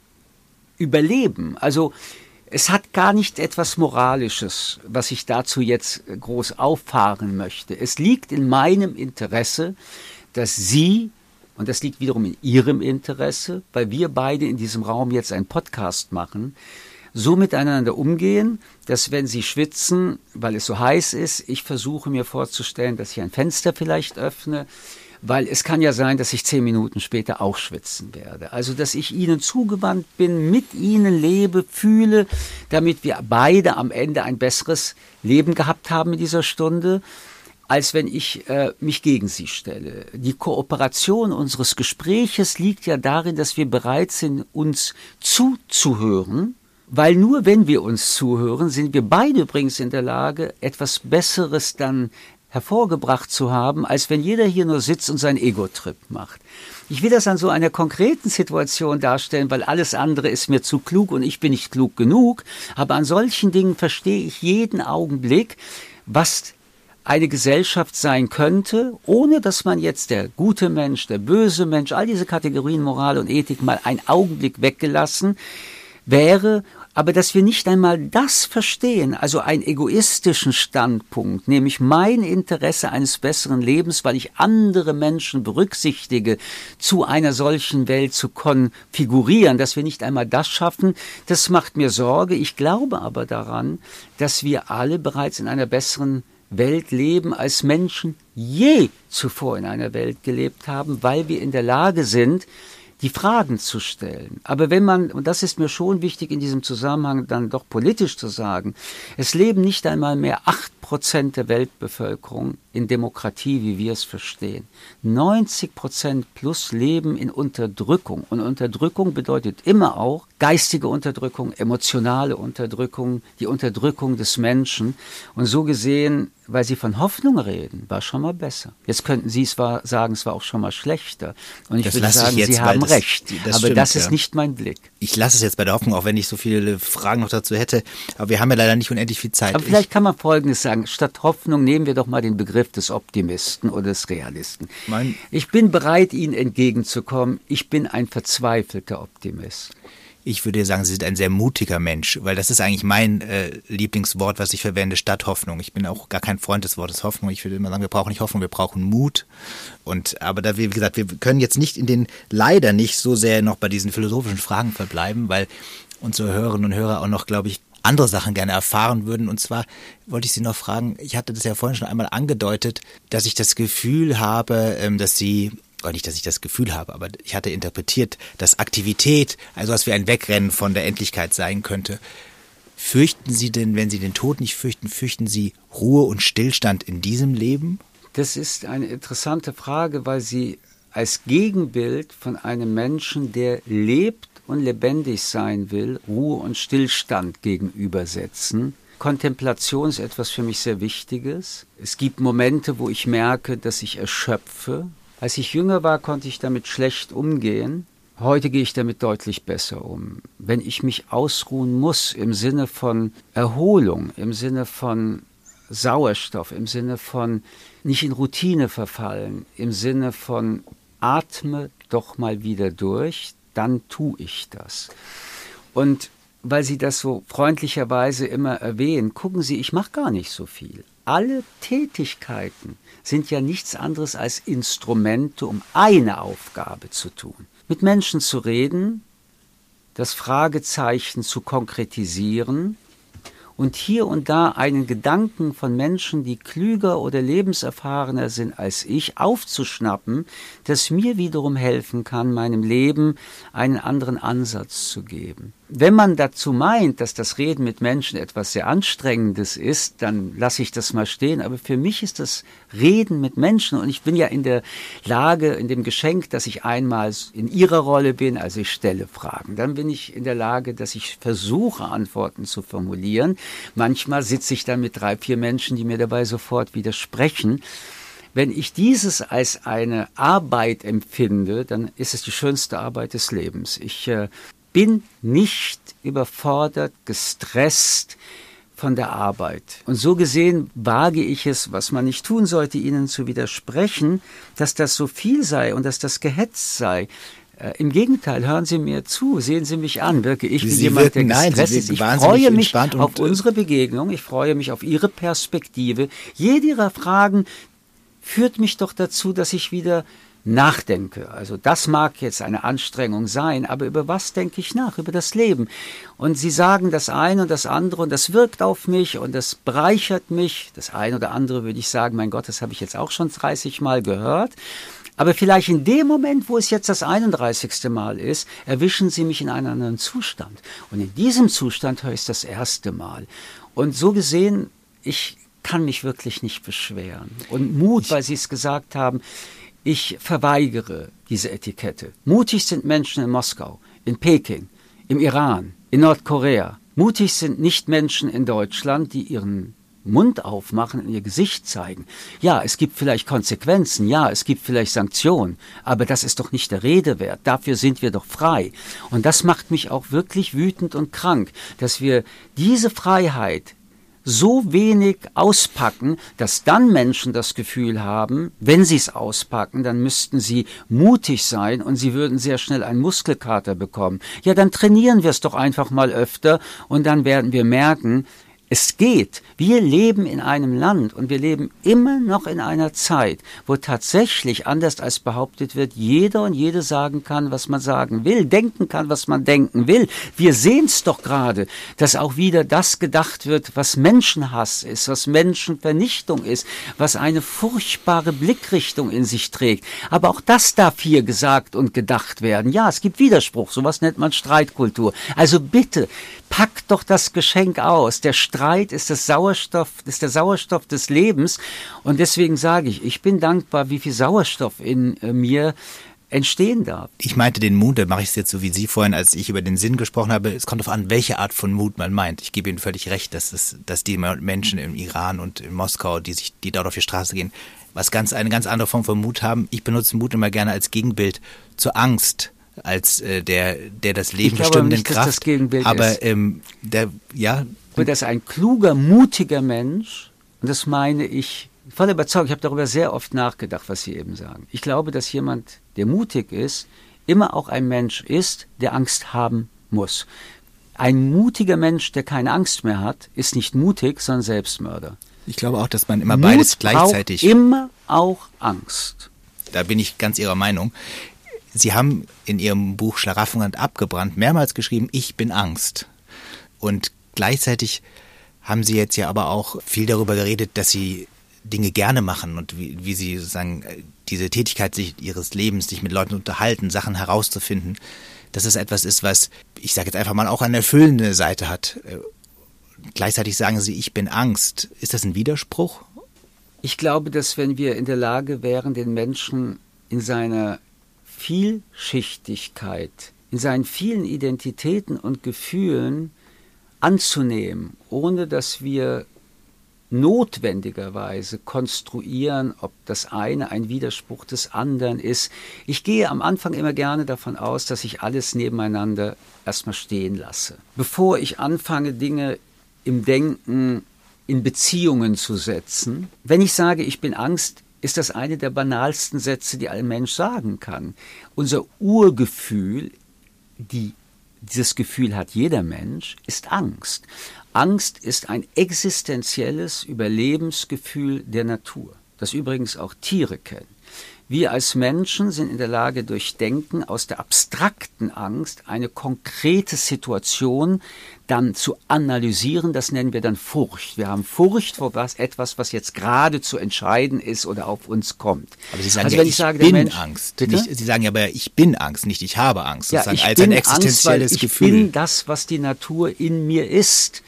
überleben. Also es hat gar nicht etwas Moralisches, was ich dazu jetzt groß auffahren möchte. Es liegt in meinem Interesse, dass Sie, und das liegt wiederum in Ihrem Interesse, weil wir beide in diesem Raum jetzt einen Podcast machen, so miteinander umgehen, dass wenn Sie schwitzen, weil es so heiß ist, ich versuche mir vorzustellen, dass ich ein Fenster vielleicht öffne, weil es kann ja sein, dass ich zehn Minuten später auch schwitzen werde. Also, dass ich Ihnen zugewandt bin, mit Ihnen lebe, fühle, damit wir beide am Ende ein besseres Leben gehabt haben in dieser Stunde, als wenn ich äh, mich gegen Sie stelle. Die Kooperation unseres Gespräches liegt ja darin, dass wir bereit sind, uns zuzuhören, weil nur wenn wir uns zuhören, sind wir beide übrigens in der Lage, etwas Besseres dann hervorgebracht zu haben, als wenn jeder hier nur sitzt und seinen Ego-Trip macht. Ich will das an so einer konkreten Situation darstellen, weil alles andere ist mir zu klug und ich bin nicht klug genug, aber an solchen Dingen verstehe ich jeden Augenblick, was eine Gesellschaft sein könnte, ohne dass man jetzt der gute Mensch, der böse Mensch, all diese Kategorien Moral und Ethik mal einen Augenblick weggelassen wäre, aber dass wir nicht einmal das verstehen, also einen egoistischen Standpunkt, nämlich mein Interesse eines besseren Lebens, weil ich andere Menschen berücksichtige, zu einer solchen Welt zu konfigurieren, dass wir nicht einmal das schaffen, das macht mir Sorge. Ich glaube aber daran, dass wir alle bereits in einer besseren Welt leben, als Menschen je zuvor in einer Welt gelebt haben, weil wir in der Lage sind, die Fragen zu stellen. Aber wenn man, und das ist mir schon wichtig in diesem Zusammenhang dann doch politisch zu sagen, es leben nicht einmal mehr acht Prozent der Weltbevölkerung in Demokratie, wie wir es verstehen. neunzig Prozent plus leben in Unterdrückung. Und Unterdrückung bedeutet immer auch geistige Unterdrückung, emotionale Unterdrückung, die Unterdrückung des Menschen. Und so gesehen, weil Sie von Hoffnung reden, war schon mal besser. Jetzt könnten Sie es war, sagen, es war auch schon mal schlechter. Und ich das würde sagen, ich jetzt, Sie haben das, recht. Das aber stimmt, das ist ja. nicht mein Blick. Ich lasse es jetzt bei der Hoffnung, auch wenn ich so viele Fragen noch dazu hätte. Aber wir haben ja leider nicht unendlich viel Zeit. Aber vielleicht ich, kann man Folgendes sagen. Statt Hoffnung nehmen wir doch mal den Begriff des Optimisten oder des Realisten. Mein ich bin bereit, Ihnen entgegenzukommen. Ich bin ein verzweifelter Optimist. Ich würde sagen, Sie sind ein sehr mutiger Mensch, weil das ist eigentlich mein äh, Lieblingswort, was ich verwende, statt Hoffnung. Ich bin auch gar kein Freund des Wortes Hoffnung. Ich würde immer sagen, wir brauchen nicht Hoffnung, wir brauchen Mut. Und aber da, wie gesagt, wir können jetzt nicht in den, leider nicht so sehr noch bei diesen philosophischen Fragen verbleiben, weil unsere Hörerinnen und Hörer auch noch, glaube ich, andere Sachen gerne erfahren würden. Und zwar wollte ich Sie noch fragen, ich hatte das ja vorhin schon einmal angedeutet, dass ich das Gefühl habe, dass Sie, oder nicht, dass ich das Gefühl habe, aber ich hatte interpretiert, dass Aktivität, also was wie ein Wegrennen von der Endlichkeit sein könnte. Fürchten Sie denn, wenn Sie den Tod nicht fürchten, fürchten Sie Ruhe und Stillstand in diesem Leben? Das ist eine interessante Frage, weil Sie als Gegenbild von einem Menschen, der lebt und lebendig sein will, Ruhe und Stillstand gegenübersetzen. Kontemplation ist etwas für mich sehr Wichtiges. Es gibt Momente, wo ich merke, dass ich erschöpfe. Als ich jünger war, konnte ich damit schlecht umgehen. Heute gehe ich damit deutlich besser um. Wenn ich mich ausruhen muss im Sinne von Erholung, im Sinne von Sauerstoff, im Sinne von nicht in Routine verfallen, im Sinne von atme doch mal wieder durch, dann tue ich das. Und weil Sie das so freundlicherweise immer erwähnen, gucken Sie, ich mache gar nicht so viel. Alle Tätigkeiten sind ja nichts anderes als Instrumente, um eine Aufgabe zu tun. Mit Menschen zu reden, das Fragezeichen zu konkretisieren und hier und da einen Gedanken von Menschen, die klüger oder lebenserfahrener sind als ich, aufzuschnappen, das mir wiederum helfen kann, meinem Leben einen anderen Ansatz zu geben. Wenn man dazu meint, dass das Reden mit Menschen etwas sehr Anstrengendes ist, dann lasse ich das mal stehen. Aber für mich ist das Reden mit Menschen, und ich bin ja in der Lage, in dem Geschenk, dass ich einmal in ihrer Rolle bin, also ich stelle Fragen. Dann bin ich in der Lage, dass ich versuche, Antworten zu formulieren. Manchmal sitze ich dann mit drei, vier Menschen, die mir dabei sofort widersprechen. Wenn ich dieses als eine Arbeit empfinde, dann ist es die schönste Arbeit des Lebens. Ich äh, bin nicht überfordert, gestresst von der Arbeit. Und so gesehen wage ich es, was man nicht tun sollte, Ihnen zu widersprechen, dass das so viel sei und dass das gehetzt sei. Äh, Im Gegenteil, hören Sie mir zu, sehen Sie mich an, wirke ich wie Sie jemand, wirken, der gestresst nein, ist. Ich wahnsinnig freue mich entspannt und, auf unsere Begegnung, ich freue mich auf Ihre Perspektive. Jede Ihrer Fragen führt mich doch dazu, dass ich wieder nachdenke. Also das mag jetzt eine Anstrengung sein, aber über was denke ich nach? Über das Leben. Und Sie sagen das eine und das andere und das wirkt auf mich und das bereichert mich. Das eine oder andere würde ich sagen, mein Gott, das habe ich jetzt auch schon dreißig Mal gehört. Aber vielleicht in dem Moment, wo es jetzt das einunddreißigste Mal ist, erwischen Sie mich in einem anderen Zustand. Und in diesem Zustand höre ich es das erste Mal. Und so gesehen, ich kann mich wirklich nicht beschweren. Und Mut, weil Sie es gesagt haben, ich verweigere diese Etikette. Mutig sind Menschen in Moskau, in Peking, im Iran, in Nordkorea. Mutig sind nicht Menschen in Deutschland, die ihren Mund aufmachen und ihr Gesicht zeigen. Ja, es gibt vielleicht Konsequenzen, ja, es gibt vielleicht Sanktionen, aber das ist doch nicht der Rede wert. Dafür sind wir doch frei. Und das macht mich auch wirklich wütend und krank, dass wir diese Freiheit so wenig auspacken, dass dann Menschen das Gefühl haben, wenn sie es auspacken, dann müssten sie mutig sein und sie würden sehr schnell einen Muskelkater bekommen. Ja, dann trainieren wir es doch einfach mal öfter und dann werden wir merken, es geht. Wir leben in einem Land und wir leben immer noch in einer Zeit, wo tatsächlich, anders als behauptet wird, jeder und jede sagen kann, was man sagen will, denken kann, was man denken will. Wir sehen es doch gerade, dass auch wieder das gedacht wird, was Menschenhass ist, was Menschenvernichtung ist, was eine furchtbare Blickrichtung in sich trägt. Aber auch das darf hier gesagt und gedacht werden. Ja, es gibt Widerspruch, sowas nennt man Streitkultur. Also bitte, packt doch das Geschenk aus. Der Streit ist das Sauerstoff, ist der Sauerstoff des Lebens. Und deswegen sage ich, ich bin dankbar, wie viel Sauerstoff in äh, mir entstehen darf. Ich meinte den Mut, da mache ich es jetzt so wie Sie vorhin, als ich über den Sinn gesprochen habe. Es kommt darauf an, welche Art von Mut man meint. Ich gebe Ihnen völlig recht, dass, es, dass die Menschen im Iran und in Moskau, die sich, die dort auf die Straße gehen, was ganz, eine ganz andere Form von Mut haben. Ich benutze Mut immer gerne als Gegenbild zur Angst, als äh, der, der das Leben bestimmenden Kraft. Das Gegenbild aber ist. Ähm, der, ja. Und das ist ein kluger, mutiger Mensch, und das meine ich voll überzeugt. Ich habe darüber sehr oft nachgedacht, was Sie eben sagen. Ich glaube, dass jemand, der mutig ist, immer auch ein Mensch ist, der Angst haben muss. Ein mutiger Mensch, der keine Angst mehr hat, ist nicht mutig, sondern Selbstmörder. Ich glaube auch, dass man immer beides Mut gleichzeitig. Braucht immer auch Angst. Da bin ich ganz Ihrer Meinung. Sie haben in Ihrem Buch Schlaraffenland abgebrannt mehrmals geschrieben, ich bin Angst. Und gleichzeitig haben Sie jetzt ja aber auch viel darüber geredet, dass Sie Dinge gerne machen und wie, wie Sie sozusagen diese Tätigkeit sich, Ihres Lebens, sich mit Leuten unterhalten, Sachen herauszufinden, dass es etwas ist, was, ich sage jetzt einfach mal, auch eine erfüllende Seite hat. Gleichzeitig sagen Sie, ich bin Angst. Ist das ein Widerspruch? Ich glaube, dass wenn wir in der Lage wären, den Menschen in seiner Vielschichtigkeit, in seinen vielen Identitäten und Gefühlen anzunehmen, ohne dass wir notwendigerweise konstruieren, ob das eine ein Widerspruch des anderen ist. Ich gehe am Anfang immer gerne davon aus, dass ich alles nebeneinander erstmal stehen lasse. Bevor ich anfange, Dinge im Denken in Beziehungen zu setzen. Wenn ich sage, ich bin Angst, ist das eine der banalsten Sätze, die ein Mensch sagen kann. Unser Urgefühl, die dieses Gefühl hat jeder Mensch, ist Angst. Angst ist ein existenzielles Überlebensgefühl der Natur, das übrigens auch Tiere kennen. Wir als Menschen sind in der Lage, durch Denken aus der abstrakten Angst eine konkrete Situation dann zu analysieren. Das nennen wir dann Furcht. Wir haben Furcht vor was, etwas, was jetzt gerade zu entscheiden ist oder auf uns kommt. Aber Sie sagen also, ja, wenn ich, ich sage, bin Mensch, Angst. Nicht, Sie sagen ja aber, ich bin Angst, nicht ich habe Angst. Ja, Sozusagen ich als bin ein existenzielles Angst, weil Gefühl. Ich bin das, was die Natur in mir ist.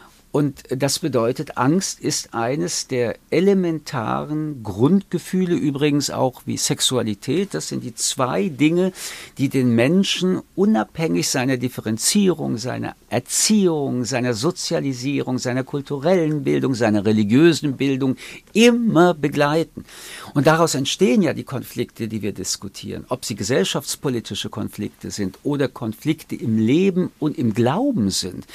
Und das bedeutet, Angst ist eines der elementaren Grundgefühle, übrigens auch wie Sexualität. Das sind die zwei Dinge, die den Menschen unabhängig seiner Differenzierung, seiner Erziehung, seiner Sozialisierung, seiner kulturellen Bildung, seiner religiösen Bildung immer begleiten. Und daraus entstehen ja die Konflikte, die wir diskutieren. Ob sie gesellschaftspolitische Konflikte sind oder Konflikte im Leben und im Glauben sind.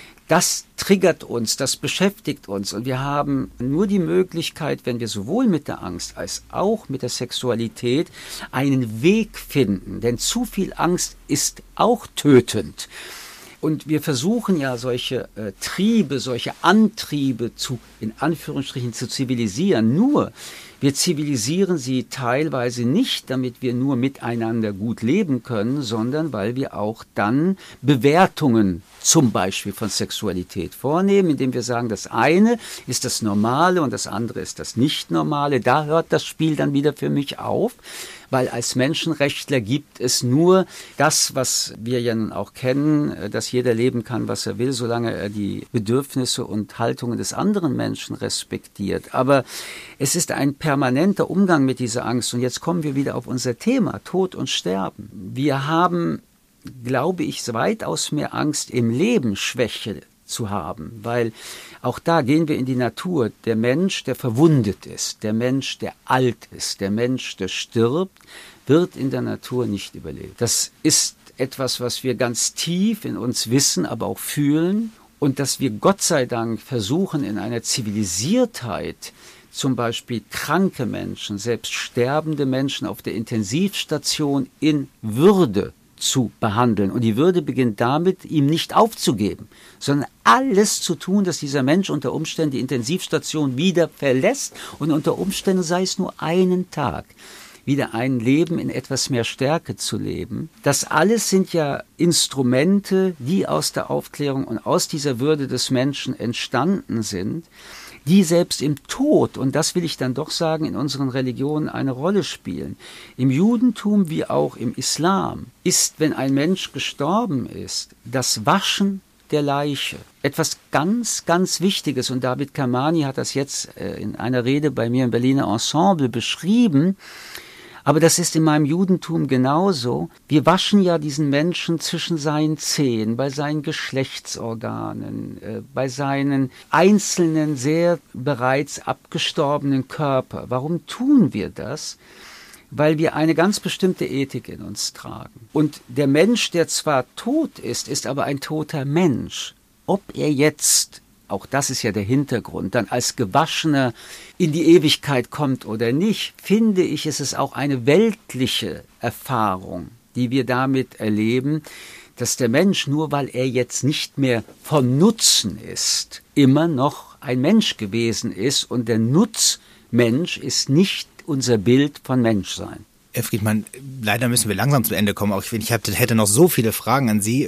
Das triggert uns, das beschäftigt uns und wir haben nur die Möglichkeit, wenn wir sowohl mit der Angst als auch mit der Sexualität einen Weg finden, denn zu viel Angst ist auch tötend. Und wir versuchen ja solche äh, Triebe, solche Antriebe zu, in Anführungsstrichen, zu zivilisieren. Nur, wir zivilisieren sie teilweise nicht, damit wir nur miteinander gut leben können, sondern weil wir auch dann Bewertungen zum Beispiel von Sexualität vornehmen, indem wir sagen, das eine ist das Normale und das andere ist das Nicht-Normale. Da hört das Spiel dann wieder für mich auf, weil als Menschenrechtler gibt es nur das, was wir ja nun auch kennen, dass jeder leben kann, was er will, solange er die Bedürfnisse und Haltungen des anderen Menschen respektiert. Aber es ist ein permanenter Umgang mit dieser Angst. Und jetzt kommen wir wieder auf unser Thema, Tod und Sterben. Wir haben, glaube ich, weitaus mehr Angst im Leben, Schwäche zu haben, weil auch da gehen wir in die Natur. Der Mensch, der verwundet ist, der Mensch, der alt ist, der Mensch, der stirbt, wird in der Natur nicht überleben. Das ist etwas, was wir ganz tief in uns wissen, aber auch fühlen und dass wir Gott sei Dank versuchen, in einer Zivilisiertheit zum Beispiel kranke Menschen, selbst sterbende Menschen auf der Intensivstation in Würde zu behandeln. Und die Würde beginnt damit, ihm nicht aufzugeben, sondern alles zu tun, dass dieser Mensch unter Umständen die Intensivstation wieder verlässt und unter Umständen, sei es nur einen Tag, wieder ein Leben in etwas mehr Stärke zu leben. Das alles sind ja Instrumente, die aus der Aufklärung und aus dieser Würde des Menschen entstanden sind, die selbst im Tod, und das will ich dann doch sagen, in unseren Religionen eine Rolle spielen. Im Judentum wie auch im Islam ist, wenn ein Mensch gestorben ist, das Waschen der Leiche etwas ganz, ganz Wichtiges. Und David Kamani hat das jetzt in einer Rede bei mir im Berliner Ensemble beschrieben. Aber das ist in meinem Judentum genauso. Wir waschen ja diesen Menschen zwischen seinen Zehen, bei seinen Geschlechtsorganen, äh, bei seinen einzelnen, sehr bereits abgestorbenen Körper. Warum tun wir das? Weil wir eine ganz bestimmte Ethik in uns tragen. Und der Mensch, der zwar tot ist, ist aber ein toter Mensch. Ob er jetzt, auch das ist ja der Hintergrund, dann als Gewaschener in die Ewigkeit kommt oder nicht, finde ich, ist es auch eine weltliche Erfahrung, die wir damit erleben, dass der Mensch, nur weil er jetzt nicht mehr von Nutzen ist, immer noch ein Mensch gewesen ist und der Nutzmensch ist nicht unser Bild von Menschsein. Herr Friedmann, leider müssen wir langsam zum Ende kommen. Auch ich, ich hätte noch so viele Fragen an Sie.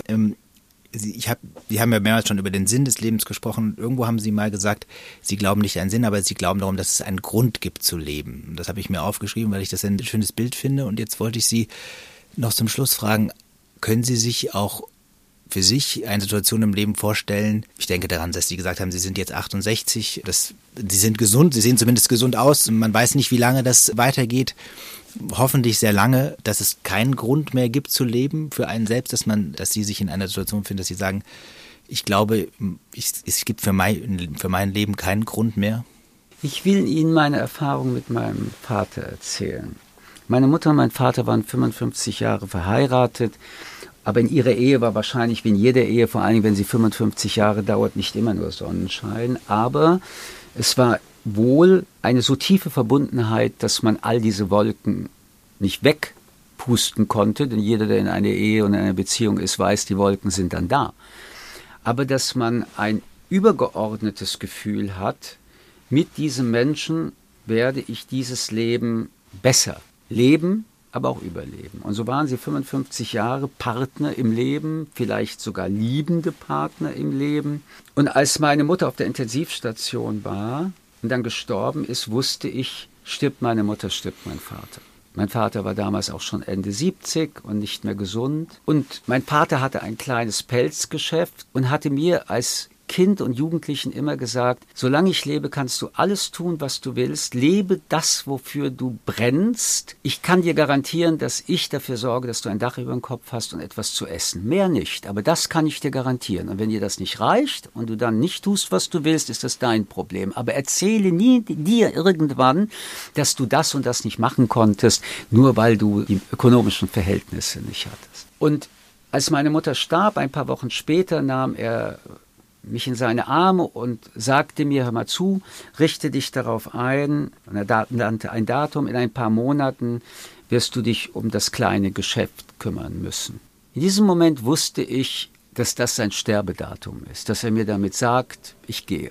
Sie, ich hab, Sie haben ja mehrmals schon über den Sinn des Lebens gesprochen. Irgendwo haben Sie mal gesagt, Sie glauben nicht an Sinn, aber Sie glauben darum, dass es einen Grund gibt zu leben. Und das habe ich mir aufgeschrieben, weil ich das ein schönes Bild finde. Und jetzt wollte ich Sie noch zum Schluss fragen, können Sie sich auch für sich eine Situation im Leben vorstellen? Ich denke daran, dass Sie gesagt haben, Sie sind jetzt achtundsechzig, das, Sie sind gesund, Sie sehen zumindest gesund aus. Man weiß nicht, wie lange das weitergeht. Hoffentlich sehr lange, dass es keinen Grund mehr gibt zu leben für einen selbst, dass man, dass Sie sich in einer Situation finden, dass Sie sagen, ich glaube, ich, es gibt für mein, für mein Leben keinen Grund mehr. Ich will Ihnen meine Erfahrung mit meinem Vater erzählen. Meine Mutter und mein Vater waren fünfundfünfzig Jahre verheiratet, aber in ihrer Ehe war wahrscheinlich, wie in jeder Ehe, vor allem wenn sie fünfundfünfzig Jahre dauert, nicht immer nur Sonnenschein, aber es war wohl eine so tiefe Verbundenheit, dass man all diese Wolken nicht weg wegpusten konnte, denn jeder, der in einer Ehe und in einer Beziehung ist, weiß, die Wolken sind dann da. Aber dass man ein übergeordnetes Gefühl hat, mit diesem Menschen werde ich dieses Leben besser leben, aber auch überleben. Und so waren sie fünfundfünfzig Jahre Partner im Leben, vielleicht sogar liebende Partner im Leben. Und als meine Mutter auf der Intensivstation war und dann gestorben ist, wusste ich, stirbt meine Mutter, stirbt mein Vater. Mein Vater war damals auch schon Ende siebzig und nicht mehr gesund. Und mein Vater hatte ein kleines Pelzgeschäft und hatte mir als Kind und Jugendlichen immer gesagt, solange ich lebe, kannst du alles tun, was du willst. Lebe das, wofür du brennst. Ich kann dir garantieren, dass ich dafür sorge, dass du ein Dach über dem Kopf hast und etwas zu essen. Mehr nicht, aber das kann ich dir garantieren. Und wenn dir das nicht reicht und du dann nicht tust, was du willst, ist das dein Problem. Aber erzähle nie dir irgendwann, dass du das und das nicht machen konntest, nur weil du die ökonomischen Verhältnisse nicht hattest. Und als meine Mutter starb, ein paar Wochen später, nahm er mich in seine Arme und sagte mir, hör mal zu, richte dich darauf ein, und er nannte ein Datum, in ein paar Monaten wirst du dich um das kleine Geschäft kümmern müssen. In diesem Moment wusste ich, dass das sein Sterbedatum ist, dass er mir damit sagt, ich gehe.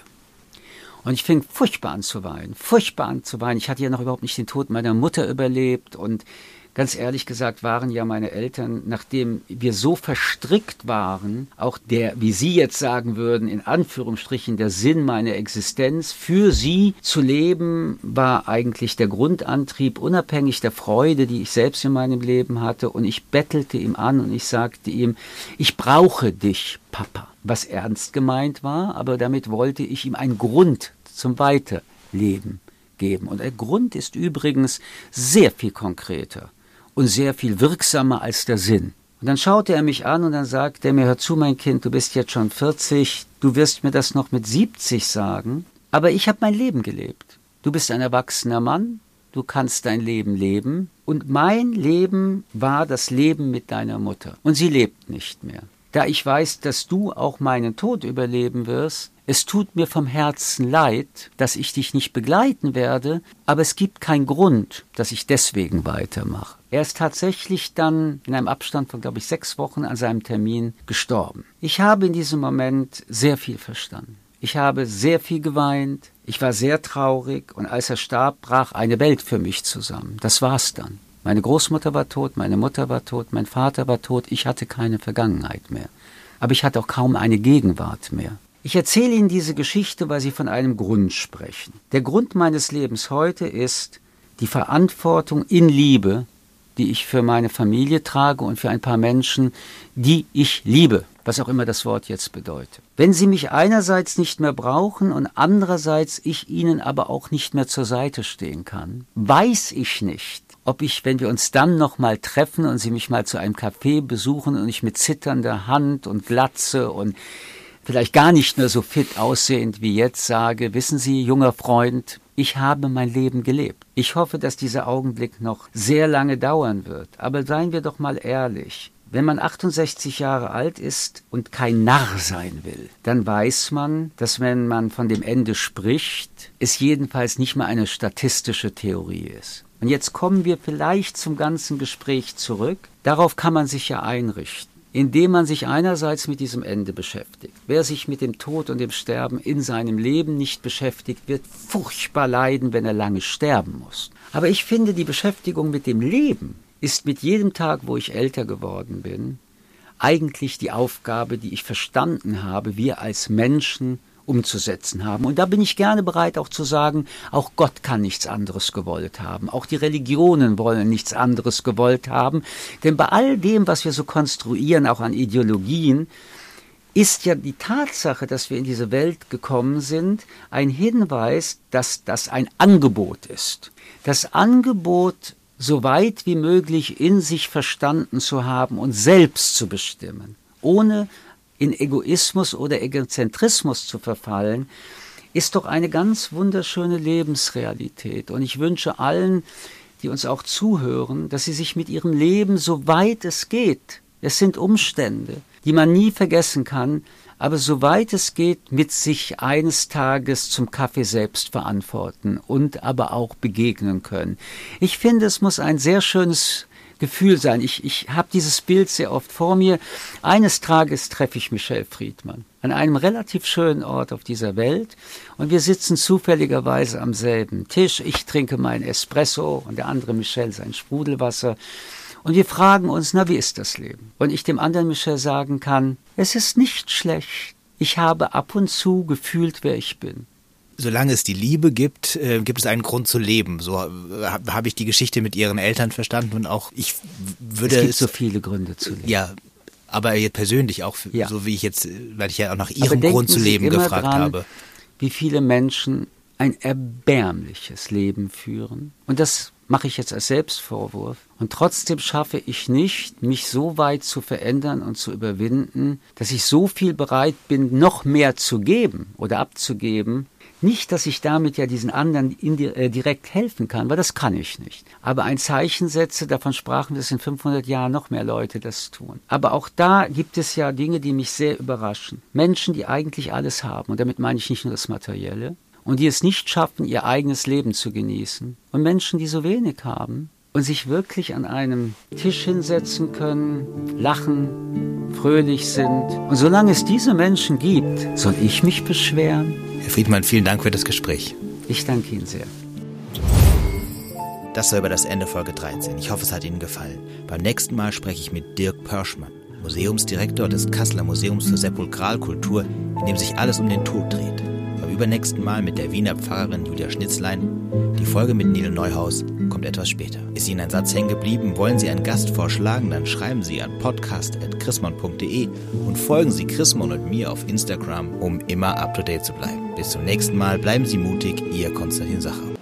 Und ich fing furchtbar an zu weinen, furchtbar an zu weinen. Ich hatte ja noch überhaupt nicht den Tod meiner Mutter überlebt und ganz ehrlich gesagt waren ja meine Eltern, nachdem wir so verstrickt waren, auch der, wie Sie jetzt sagen würden, in Anführungsstrichen der Sinn meiner Existenz, für sie zu leben, war eigentlich der Grundantrieb, unabhängig der Freude, die ich selbst in meinem Leben hatte. Und ich bettelte ihm an und ich sagte ihm, ich brauche dich, Papa. Was ernst gemeint war, aber damit wollte ich ihm einen Grund zum Weiterleben geben. Und der Grund ist übrigens sehr viel konkreter und sehr viel wirksamer als der Sinn. Und dann schaute er mich an und dann sagte er mir, hör zu, mein Kind, du bist jetzt schon vierzig, du wirst mir das noch mit siebzig sagen, aber ich habe mein Leben gelebt. Du bist ein erwachsener Mann, du kannst dein Leben leben und mein Leben war das Leben mit deiner Mutter und sie lebt nicht mehr. Da ich weiß, dass du auch meinen Tod überleben wirst, es tut mir vom Herzen leid, dass ich dich nicht begleiten werde, aber es gibt keinen Grund, dass ich deswegen weitermache. Er ist tatsächlich dann in einem Abstand von, glaube ich, sechs Wochen an seinem Termin gestorben. Ich habe in diesem Moment sehr viel verstanden. Ich habe sehr viel geweint, ich war sehr traurig und als er starb, brach eine Welt für mich zusammen. Das war's dann. Meine Großmutter war tot, meine Mutter war tot, mein Vater war tot, ich hatte keine Vergangenheit mehr. Aber ich hatte auch kaum eine Gegenwart mehr. Ich erzähle Ihnen diese Geschichte, weil Sie von einem Grund sprechen. Der Grund meines Lebens heute ist die Verantwortung in Liebe, die ich für meine Familie trage und für ein paar Menschen, die ich liebe, was auch immer das Wort jetzt bedeutet. Wenn Sie mich einerseits nicht mehr brauchen und andererseits ich Ihnen aber auch nicht mehr zur Seite stehen kann, weiß ich nicht, ob ich, wenn wir uns dann noch mal treffen und Sie mich mal zu einem Café besuchen und ich mit zitternder Hand und Glatze und vielleicht gar nicht mehr so fit aussehend wie jetzt sage, wissen Sie, junger Freund, ich habe mein Leben gelebt. Ich hoffe, dass dieser Augenblick noch sehr lange dauern wird. Aber seien wir doch mal ehrlich. Wenn man achtundsechzig Jahre alt ist und kein Narr sein will, dann weiß man, dass wenn man von dem Ende spricht, es jedenfalls nicht mehr eine statistische Theorie ist. Und jetzt kommen wir vielleicht zum ganzen Gespräch zurück. Darauf kann man sich ja einrichten, indem man sich einerseits mit diesem Ende beschäftigt. Wer sich mit dem Tod und dem Sterben in seinem Leben nicht beschäftigt, wird furchtbar leiden, wenn er lange sterben muss. Aber ich finde, die Beschäftigung mit dem Leben ist mit jedem Tag, wo ich älter geworden bin, eigentlich die Aufgabe, die ich verstanden habe, wir als Menschen umzusetzen haben. Und da bin ich gerne bereit auch zu sagen, auch Gott kann nichts anderes gewollt haben. Auch die Religionen wollen nichts anderes gewollt haben. Denn bei all dem, was wir so konstruieren, auch an Ideologien, ist ja die Tatsache, dass wir in diese Welt gekommen sind, ein Hinweis, dass das ein Angebot ist. Das Angebot, so weit wie möglich in sich verstanden zu haben und selbst zu bestimmen, ohne in Egoismus oder Egozentrismus zu verfallen, ist doch eine ganz wunderschöne Lebensrealität. Und ich wünsche allen, die uns auch zuhören, dass sie sich mit ihrem Leben, so weit es geht, es sind Umstände, die man nie vergessen kann, aber soweit es geht, mit sich eines Tages zum Kaffee selbst verantworten und aber auch begegnen können. Ich finde, es muss ein sehr schönes Gefühl sein. Ich, ich habe dieses Bild sehr oft vor mir. Eines Tages treffe ich Michel Friedmann an einem relativ schönen Ort auf dieser Welt und wir sitzen zufälligerweise am selben Tisch. Ich trinke meinen Espresso und der andere Michel sein Sprudelwasser und wir fragen uns, na, wie ist das Leben? Und ich dem anderen Michel sagen kann, es ist nicht schlecht. Ich habe ab und zu gefühlt, wer ich bin. Solange es die Liebe gibt, äh, gibt es einen Grund zu leben. So äh, habe hab ich die Geschichte mit Ihren Eltern verstanden und auch ich würde es gibt es, so viele Gründe zu leben. Ja, aber jetzt persönlich auch, ja. so wie ich jetzt, weil ich ja auch nach Ihrem Grund zu leben gefragt dran, habe. Wie viele Menschen ein erbärmliches Leben führen. Und das mache ich jetzt als Selbstvorwurf. Und trotzdem schaffe ich nicht, mich so weit zu verändern und zu überwinden, dass ich so viel bereit bin, noch mehr zu geben oder abzugeben. Nicht, dass ich damit ja diesen anderen direkt helfen kann, weil das kann ich nicht. Aber ein Zeichen setze, davon sprachen wir, dass in fünfhundert Jahren noch mehr Leute das tun. Aber auch da gibt es ja Dinge, die mich sehr überraschen. Menschen, die eigentlich alles haben, und damit meine ich nicht nur das Materielle, und die es nicht schaffen, ihr eigenes Leben zu genießen. Und Menschen, die so wenig haben und sich wirklich an einem Tisch hinsetzen können, lachen, fröhlich sind. Und solange es diese Menschen gibt, soll ich mich beschweren? Herr Friedmann, vielen Dank für das Gespräch. Ich danke Ihnen sehr. Das war über das Ende Folge dreizehn. Ich hoffe, es hat Ihnen gefallen. Beim nächsten Mal spreche ich mit Dirk Pörschmann, Museumsdirektor des Kasseler Museums für Sepulkralkultur, in dem sich alles um den Tod dreht. Beim übernächsten Mal mit der Wiener Pfarrerin Julia Schnitzlein. Die Folge mit Nele Neuhaus kommt etwas später. Ist Ihnen ein Satz hängen geblieben? Wollen Sie einen Gast vorschlagen? Dann schreiben Sie an podcast at chrismon punkt de und folgen Sie Chrismon und mir auf Instagram, um immer up to date zu bleiben. Bis zum nächsten Mal, bleiben Sie mutig, Ihr Konstantin Sacher.